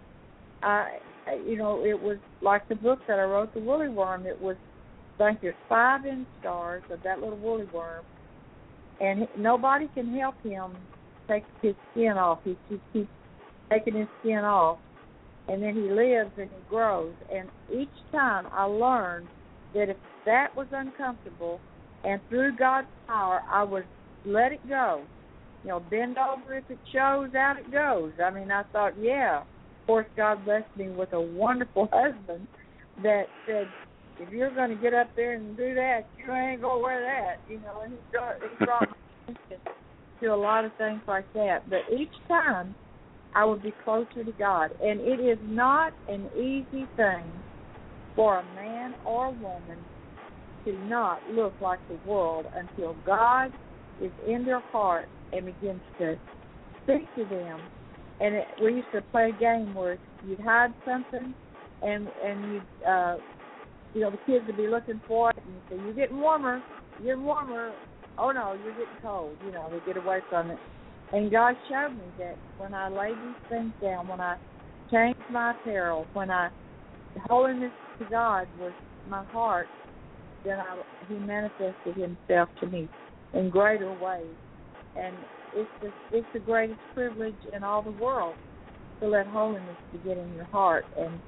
It was like the book that I wrote, The Woolly Worm. It was, I think there's 5 inch stars of that little woolly worm, and nobody can help him take his skin off. He keeps taking his skin off, and then he lives and he grows. And each time I learned that if that was uncomfortable, and through God's power, I would let it go. Bend over, if it shows out, it goes. I mean, I thought, yeah. Of course, God blessed me with a wonderful husband that said, if you're going to get up there and do that, you ain't going to wear that. And he brought my attention to a lot of things like that. But each time, I would be closer to God. And it is not an easy thing for a man or a woman to not look like the world until God is in their heart and begins to speak to them. And we used to play a game where you'd hide something, and you'd, the kids would be looking for it, and you'd say, you're getting warmer. Oh, no, you're getting cold. They get away from it. And God showed me that when I laid these things down, when I changed my apparel, when holiness to God was my heart, then He manifested Himself to me in greater ways. And it's the greatest privilege in all the world to let holiness begin in your heart. And,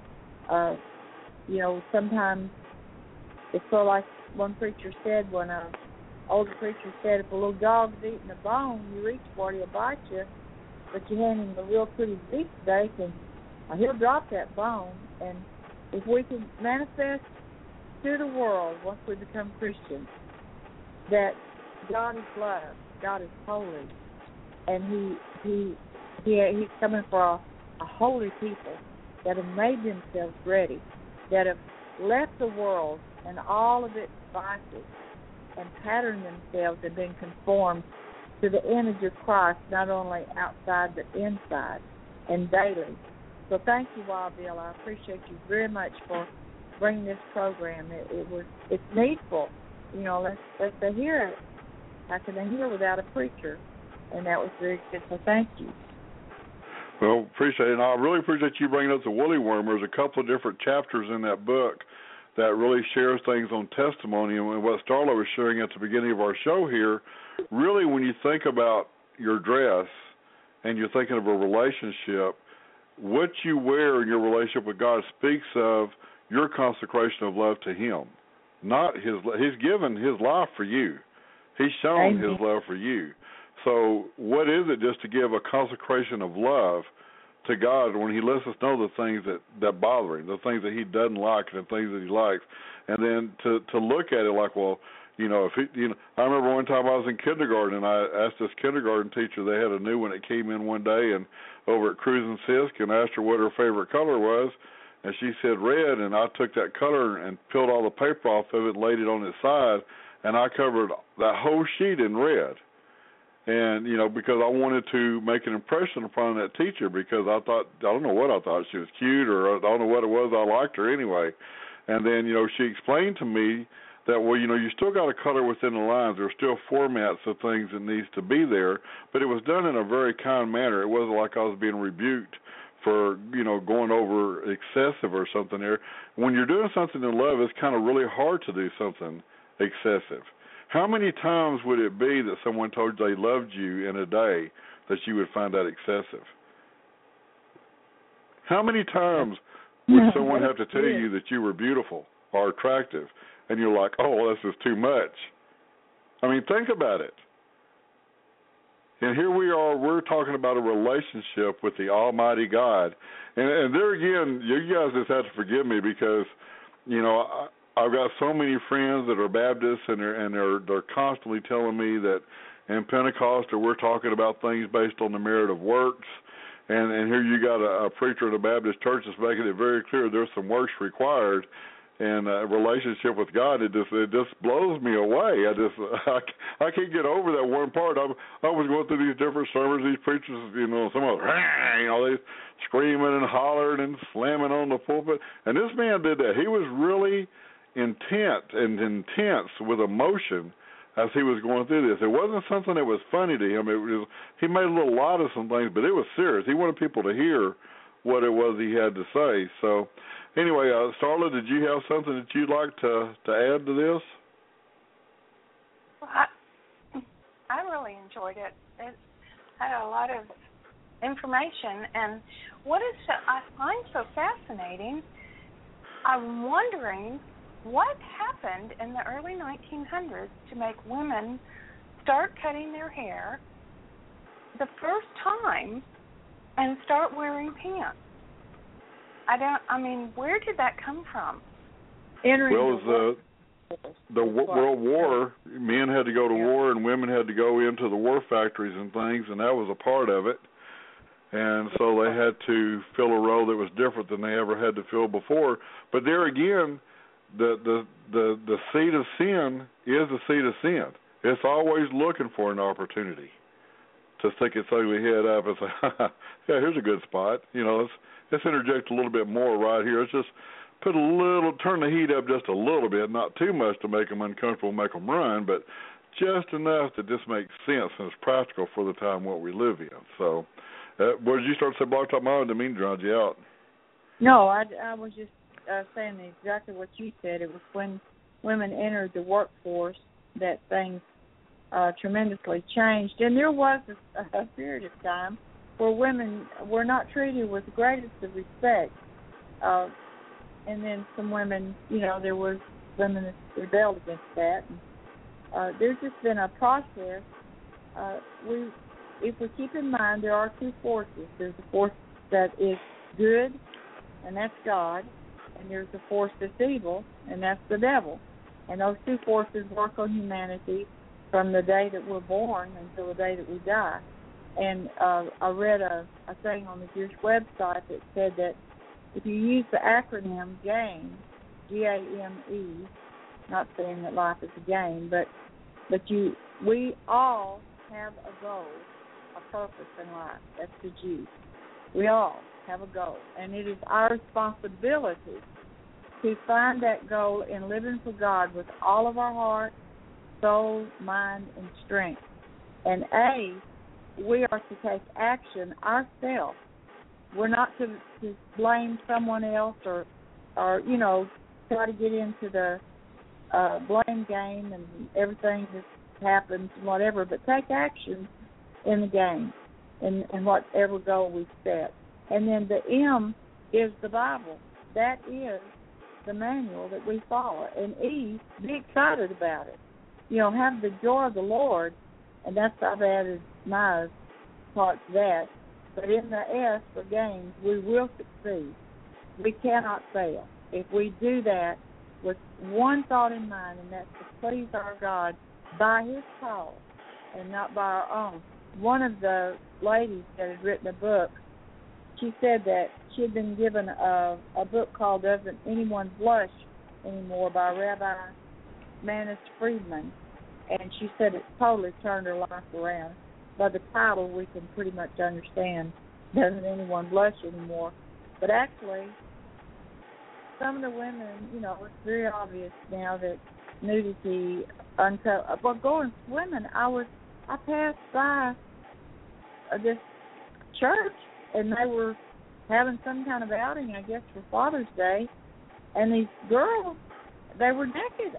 sometimes it's so like one preacher said, older preacher said, if a little dog's eating a bone, you reach for it, he'll bite you, but you hand him a real pretty beef steak, and he'll drop that bone. And if we can manifest to the world, once we become Christians, that God is love, God is holy, and He's coming for a holy people that have made themselves ready, that have left the world and all of its vices and patterned themselves and been conformed to the image of Christ, not only outside but inside and daily. So thank you, Wild Bill. I appreciate you very much for bringing this program. It's needful. Let's hear it. How can they hear without a preacher? And that was very good. So thank you. Well, appreciate it. And I really appreciate you bringing up the woolly worm. There's a couple of different chapters in that book that really shares things on testimony. And what Starla was sharing at the beginning of our show here, really when you think about your dress and you're thinking of a relationship, what you wear in your relationship with God speaks of your consecration of love to Him. Not He's given His life for you. He's shown His love for you. So what is it just to give a consecration of love to God when He lets us know the things that bother Him, the things that He doesn't like and the things that He likes, and then to look at it like, well, if I remember one time I was in kindergarten and I asked this kindergarten teacher, they had a new one that came in one day and over at Cruise and Sisk, and asked her what her favorite color was, and she said red, and I took that color and peeled all the paper off of it and laid it on its side, and I covered that whole sheet in red. And, because I wanted to make an impression upon that teacher, because I don't know what I thought. She was cute, or I don't know what it was. I liked her anyway. And then, she explained to me that, well, you still got to color within the lines. There's still formats of things that needs to be there, but it was done in a very kind manner. It wasn't like I was being rebuked for, going over excessive or something there. When you're doing something in love, it's kind of really hard to do something excessive. How many times would it be that someone told you they loved you in a day that you would find that excessive? How many times would someone have to tell you that you were beautiful or attractive, and you're like, oh, this is too much? I mean, think about it. And here we are, we're talking about a relationship with the Almighty God. And there again, you guys just have to forgive me because, I've got so many friends that are Baptists, and they're constantly telling me that in Pentecostal we're talking about things based on the merit of works, and here you got a preacher in a Baptist church that's making it very clear there's some works required. and relationship with God, it just blows me away. I can't get over that one part. I was going through these different sermons, these preachers, some of them, they screaming and hollering and slamming on the pulpit, and this man did that. He was really intense with emotion as he was going through this. It wasn't something that was funny to him. He made a little light of some things, but it was serious. He wanted people to hear what it was he had to say. So anyway, Starla, did you have something that you'd like to add to this? Well, I really enjoyed it. It had a lot of information, and what I find so fascinating, I'm wondering what happened in the early 1900s to make women start cutting their hair the first time and start wearing pants. Where did that come from? The World War, men had to go to war and women had to go into the war factories and things, and that was a part of it. And so they had to fill a role that was different than they ever had to fill before. But there again, the seed of sin is the seed of sin. It's always looking for an opportunity to stick its ugly head up and say, yeah, here's a good spot. Let's interject a little bit more right here. Let's just turn the heat up just a little bit, not too much to make them uncomfortable, make them run, but just enough that this makes sense and it's practical for the time what we live in. So, what did you start to say, Blog Talk Mom? I didn't mean to drown you out. No, I was just saying exactly what you said. It was when women entered the workforce that things tremendously changed. And there was a period of time where women were not treated with the greatest of respect. And then some women, there was women that rebelled against that. And, there's just been a process. If we keep in mind, there are two forces. There's a force that is good, and that's God. And there's a force that's evil, and that's the devil. And those two forces work on humanity from the day that we're born until the day that we die. And I read a thing on the Jewish website that said that if you use the acronym GAME, G-A-M-E, not saying that life is a game, but we all have a goal, a purpose in life. That's the G. We all have a goal, and it is our responsibility to find that goal in living for God with all of our heart, soul, mind, and strength. And we are to take action ourselves. We're not to blame someone else or try to get into the blame game and everything that happens and whatever, but take action in the game and whatever goal we set. And then the M is the Bible. That is the manual that we follow. And E, be excited about it. Have the joy of the Lord, and that's I've added my part to that. But in the S for games, we will succeed. We cannot fail. If we do that with one thought in mind, and that's to please our God by His call and not by our own. One of the ladies that had written a book, she said that she had been given a book called Doesn't Anyone Blush Anymore by Rabbi Manis Friedman, and she said it totally turned her life around. By the title, we can pretty much understand Doesn't Anyone Blush Anymore. But actually, some of the women, it's very obvious now that nudity, but going swimming, I passed by this church, and they were having some kind of outing, I guess, for Father's Day, and these girls, they were naked.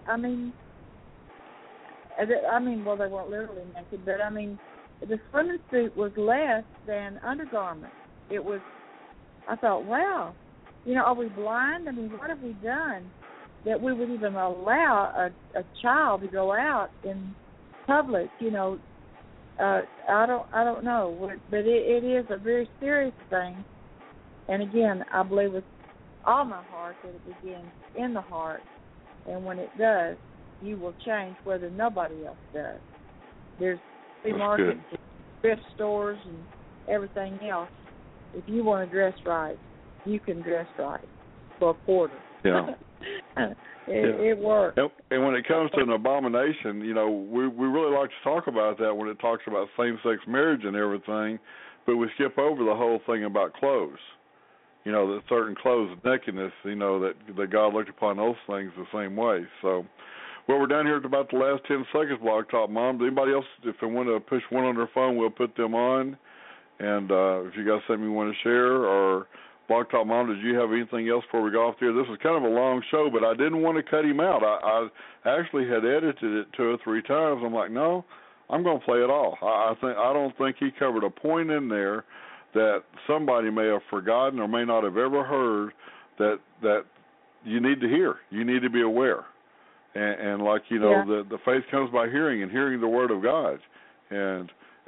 Well, they weren't literally naked, but the swimming suit was less than undergarments. I thought, wow, are we blind? What have we done that we would even allow a child to go out in public? I don't know, but it is a very serious thing. And again, I believe with all my heart that it begins in the heart, and when it does, you will change whether nobody else does. There's free markets, thrift stores, and everything else. If you want to dress right, you can dress right for a quarter. Yeah. It works. And when it comes to an abomination, we really like to talk about that when it talks about same-sex marriage and everything, but we skip over the whole thing about clothes. That certain clothes, nakedness, that God looked upon those things the same way. So, well, we're down here at about the last 10 seconds, Blog Talk Mom. Anybody else, if they want to push one on their phone, we'll put them on. And if you got something you want to share, or Blog Talk Mom, did you have anything else before we go off there? This was kind of a long show, but I didn't want to cut him out. I actually had edited it 2 or 3 times. I'm like, no, I'm going to play it all. I don't think he covered a point in there that somebody may have forgotten or may not have ever heard that you need to hear. You need to be aware. And like, the faith comes by hearing, and hearing the Word of God. And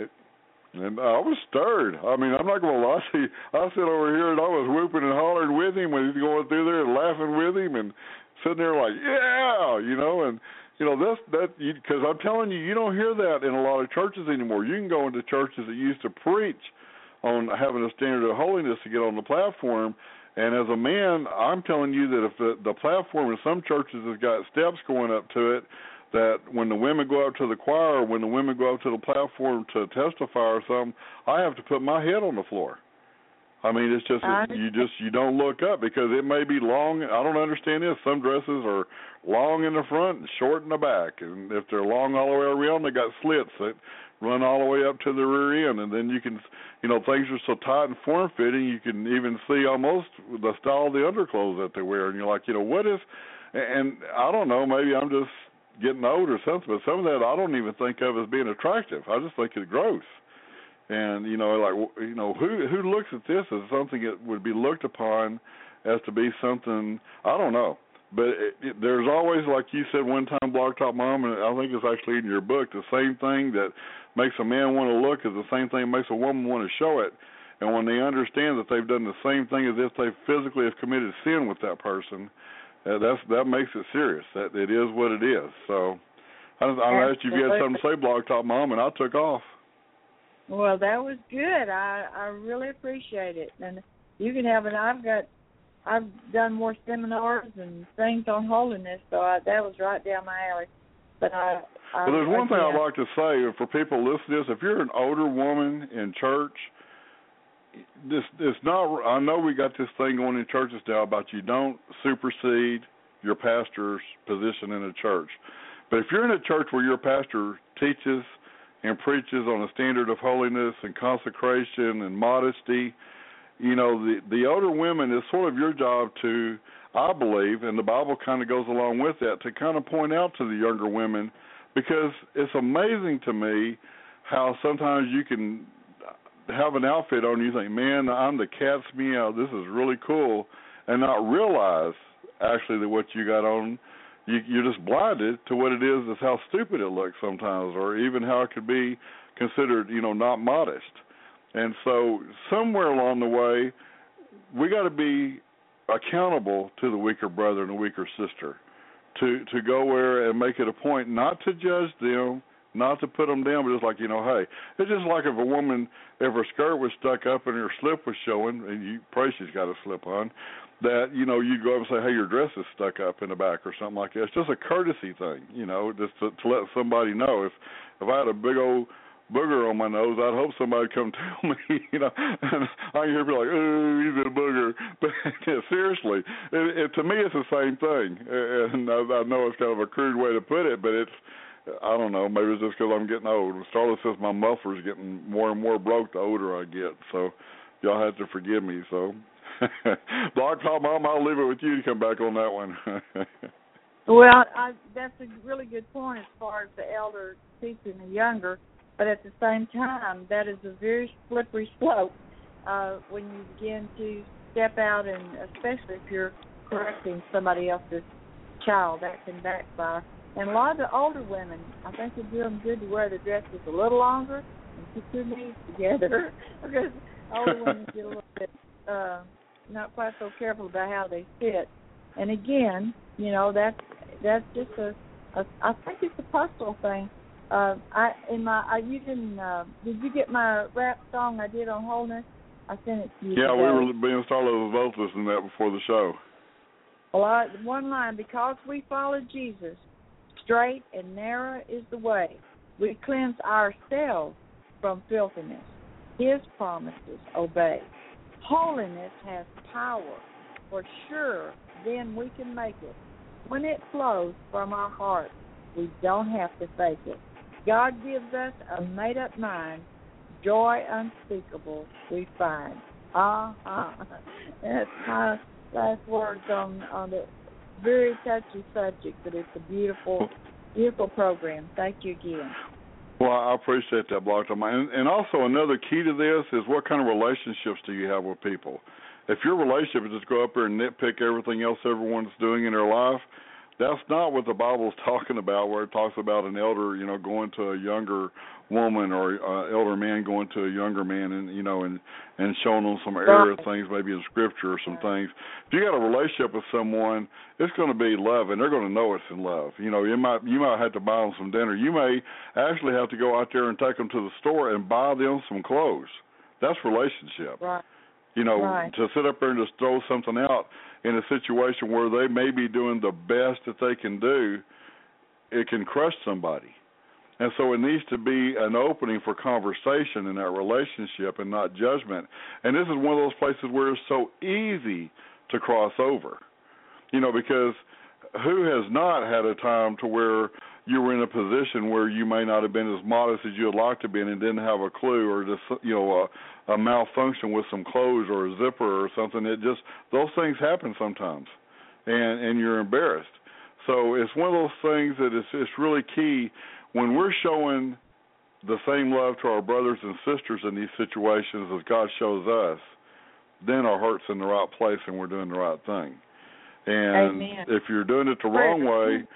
I was stirred. I mean, I'm not going to lie to you. I sit over here and I was whooping and hollering with him when he's going through there and laughing with him and sitting there like, yeah, and because I'm telling you, you don't hear that in a lot of churches anymore. You can go into churches that used to preach on having a standard of holiness to get on the platform. And as a man, I'm telling you that if the platform in some churches has got steps going up to it, that when the women go up to the choir, or when the women go up to the platform to testify or something, I have to put my head on the floor. I mean, it's just you don't look up because it may be long. I don't understand this. Some dresses are long in the front and short in the back, and if they're long all the way around, they got slits that run all the way up to the rear end, and then you can, things are so tight and form-fitting, you can even see almost the style of the underclothes that they wear, and you're like, what is, and I don't know, maybe I'm just getting old or something, but some of that I don't even think of as being attractive. I just think it's gross. And, who looks at this as something that would be looked upon as to be something, I don't know. But there's always, like you said one time, Blog Talk Mom, and I think it's actually in your book, the same thing that makes a man want to look is the same thing that makes a woman want to show it. And when they understand that they've done the same thing as if they physically have committed sin with that person, that makes it serious. That it is what it is. So I asked you if you had something to say, Blog Talk Mom, and I took off. Well, that was good. I really appreciate it. And you can have I've done more seminars and things on holiness, so that was right down my alley. But there's one thing I'd like to say for people listening to this: if you're an older woman in church, it's not. I know we got this thing going in churches now about you don't supersede your pastor's position in a church. But if you're in a church where your pastor teaches and preaches on a standard of holiness and consecration and modesty, the older women, is sort of your job to, I believe, and the Bible kind of goes along with that, to kind of point out to the younger women, because it's amazing to me how sometimes you can have an outfit on, you think, man, I'm the cat's meow, this is really cool, and not realize actually that what you got on, you're just blinded to what it is, how stupid it looks sometimes, or even how it could be considered, not modest. And so somewhere along the way, we got to be accountable to the weaker brother and the weaker sister, to go where and make it a point not to judge them, not to put them down, but just like, hey, it's just like if a woman, if her skirt was stuck up and her slip was showing, and you pray she's got a slip on, that, you go up and say, hey, your dress is stuck up in the back or something like that. It's just a courtesy thing, just to let somebody know. If I had a big old booger on my nose, I'd hope somebody would come tell me, and I can hear people like, oh, he's a booger. But seriously, to me it's the same thing. And I know it's kind of a crude way to put it, but I don't know, maybe it's just because I'm getting old. Starla says my muffler's getting more and more broke the older I get, so y'all have to forgive me. So, Blog Talk Mom, I'll leave it with you to come back on that one. Well, that's a really good point as far as the elder teaching the younger, but at the same time, that is a very slippery slope when you begin to step out, and especially if you're correcting somebody else's child, that can backfire. And a lot of the older women, I think it'd do them good to wear the dresses a little longer and keep their knees together, because older women get a little bit not quite so careful about how they sit. And again, that's just I think it's a personal thing. Did you get my rap song I did on wholeness? I sent it to you. Yeah, today. we were being started with both listening to that before the show. Well, one line, because we follow Jesus, straight and narrow is the way. We cleanse ourselves from filthiness. His promises obey. Holiness has power. For sure, then we can make it. When it flows from our heart, we don't have to fake it. God gives us a made-up mind. Joy unspeakable we find. That's my last words on the very touchy subject, but it's a beautiful, beautiful program. Thank you again. Well, I appreciate that, Block Talk. And also another key to this is what kind of relationships do you have with people? If your relationship is just go up there and nitpick everything else everyone's doing in their life, that's not what the Bible's talking about, where it talks about an elder, going to a younger woman or elder man going to a younger man and showing them some area things maybe in Scripture or some things. If you got a relationship with someone, it's going to be love, and they're going to know it's in love. You might have to buy them some dinner. You may actually have to go out there and take them to the store and buy them some clothes. That's relationship. Right. To sit up there and just throw something out in a situation where they may be doing the best that they can do, it can crush somebody. And so it needs to be an opening for conversation in that relationship and not judgment. And this is one of those places where it's so easy to cross over, because who has not had a time to where you were in a position where you may not have been as modest as you would like to be and didn't have a clue, or just, a malfunction with some clothes or a zipper or something. Those things happen sometimes, and you're embarrassed. So it's one of those things that it's really key when we're showing the same love to our brothers and sisters in these situations as God shows us, then our heart's in the right place and we're doing the right thing. And Amen. If you're doing it the wrong way,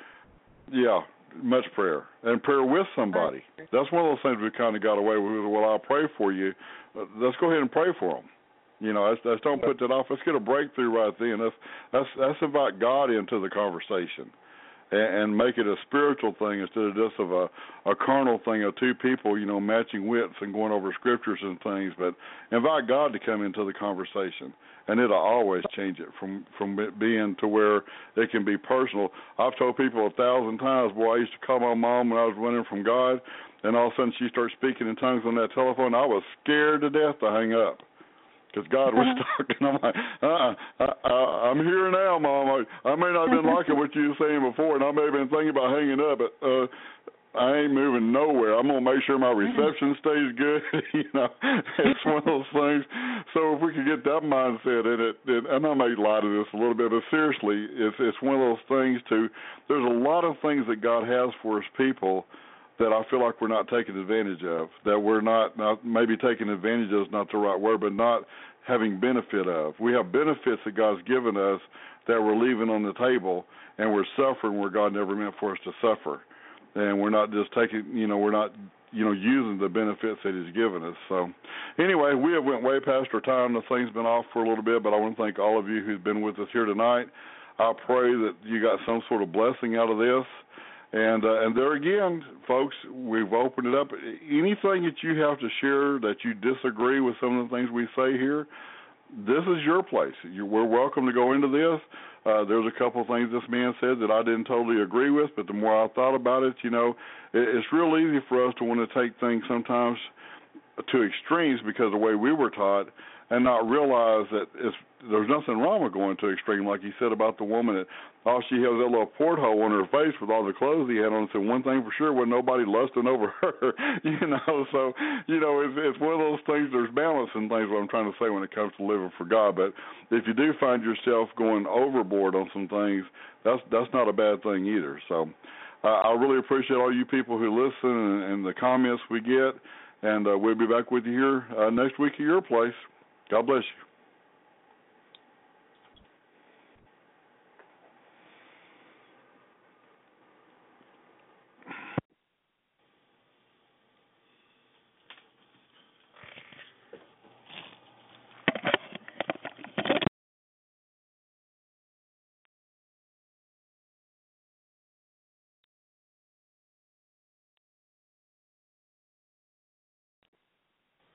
much prayer. And prayer with somebody. That's one of those things we kind of got away with. Well, I'll pray for you. Let's go ahead and pray for them. Let's don't put that off. Let's get a breakthrough right then. Let's invite God into the conversation and make it a spiritual thing instead of just of a carnal thing of two people, matching wits and going over scriptures and things. But invite God to come into the conversation, and it'll always change it from it being to where it can be personal. I've told people 1,000 times, boy, I used to call my mom when I was running from God, and all of a sudden she started speaking in tongues on that telephone. I was scared to death to hang up, because God was talking. I'm like, I'm here now, Mom. I may not have been liking what you were saying before, and I may have been thinking about hanging up, but I ain't moving nowhere. I'm going to make sure my reception stays good. It's one of those things. So if we could get that mindset in it, and I may lie to this a little bit, but seriously, it's one of those things there's a lot of things that God has for His people that I feel like we're not taking advantage of, that we're not maybe taking advantage of is not the right word, but not having benefit of. We have benefits that God's given us that we're leaving on the table, and we're suffering where God never meant for us to suffer. And we're not just taking, we're not, using the benefits that He's given us. So anyway, we have went way past our time. The thing's been off for a little bit, but I want to thank all of you who's been with us here tonight. I pray that you got some sort of blessing out of this. And there again, folks, we've opened it up. Anything that you have to share that you disagree with some of the things we say here, this is your place. We're welcome to go into this. There's a couple of things this man said that I didn't totally agree with, but the more I thought about it, it's real easy for us to want to take things sometimes to extremes because of the way we were taught, and not realize that there's nothing wrong with going to extreme, like he said about the woman that all she had was that little porthole on her face with all the clothes he had on. So one thing for sure, wasn't nobody lusting over her, So, it's one of those things. There's balance in things. What I'm trying to say when it comes to living for God. But if you do find yourself going overboard on some things, that's not a bad thing either. So, I really appreciate all you people who listen and the comments we get. And we'll be back with you here next week at your place. God bless you.